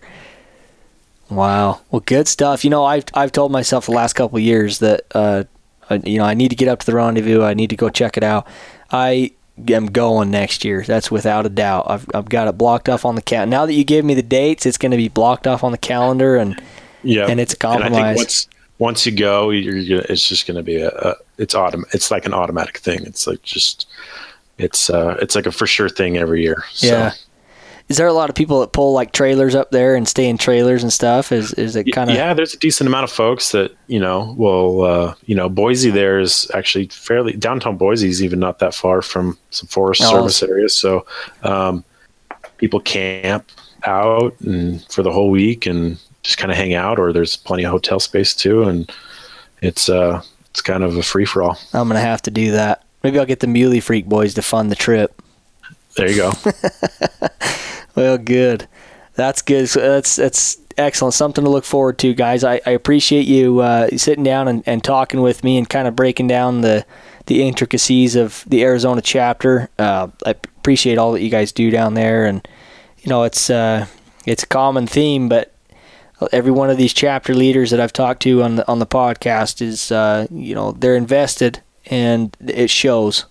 Wow. Well, good stuff. You know, I've I've told myself the last couple of years that uh, I, you know, I need to get up to the rendezvous. I need to go check it out. I am going next year. That's without a doubt. I've I've got it blocked off on the calendar. Now that you gave me the dates, it's going to be blocked off on the calendar, and yeah, and it's a compromise. And I think once once you go, you're gonna, it's just going to be a, a it's autom- It's like an automatic thing. It's like just it's uh it's like a for sure thing every year. So. Yeah. Is there a lot of people that pull like trailers up there and stay in trailers and stuff? Is is it kind of? Yeah, there's a decent amount of folks that, you know, will, uh, you know, Boise there is actually fairly, downtown Boise is even not that far from some Forest oh. Service areas. So um, people camp out and for the whole week and just kind of hang out, or there's plenty of hotel space too. And it's, uh, it's kind of a free for all. I'm going to have to do that. Maybe I'll get the Muley Freak boys to fund the trip. There you go. Well, good. That's good. So that's that's excellent. Something to look forward to, guys. I, I appreciate you uh, sitting down and, and talking with me and kind of breaking down the the intricacies of the Arizona chapter. Uh, I appreciate all that you guys do down there, and you know it's uh, it's a common theme, but every one of these chapter leaders that I've talked to on the on the podcast is uh, you know they're invested, and it shows.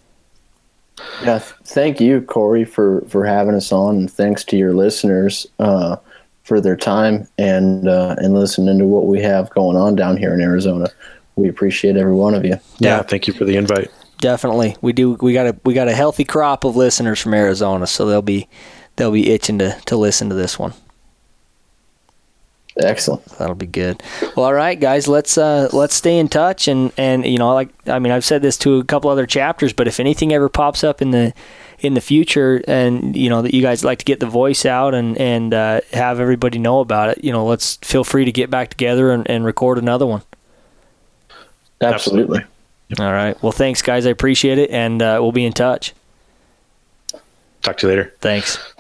Yeah, thank you, Corey, for, for having us on, and thanks to your listeners uh, for their time and uh, and listening to what we have going on down here in Arizona. We appreciate every one of you. Yeah, thank you for the invite. Definitely, we do. We got a we got a healthy crop of listeners from Arizona, so they'll be they'll be itching to, to listen to this one. Excellent. That'll be good. Well, all right, guys, let's uh, let's stay in touch, and, and you know, like I mean, I've said this to a couple other chapters, but if anything ever pops up in the in the future, and you know that you guys like to get the voice out and and uh, have everybody know about it, you know, let's feel free to get back together and, and record another one. Absolutely. Yep. All right. Well, thanks, guys. I appreciate it, and uh, we'll be in touch. Talk to you later. Thanks.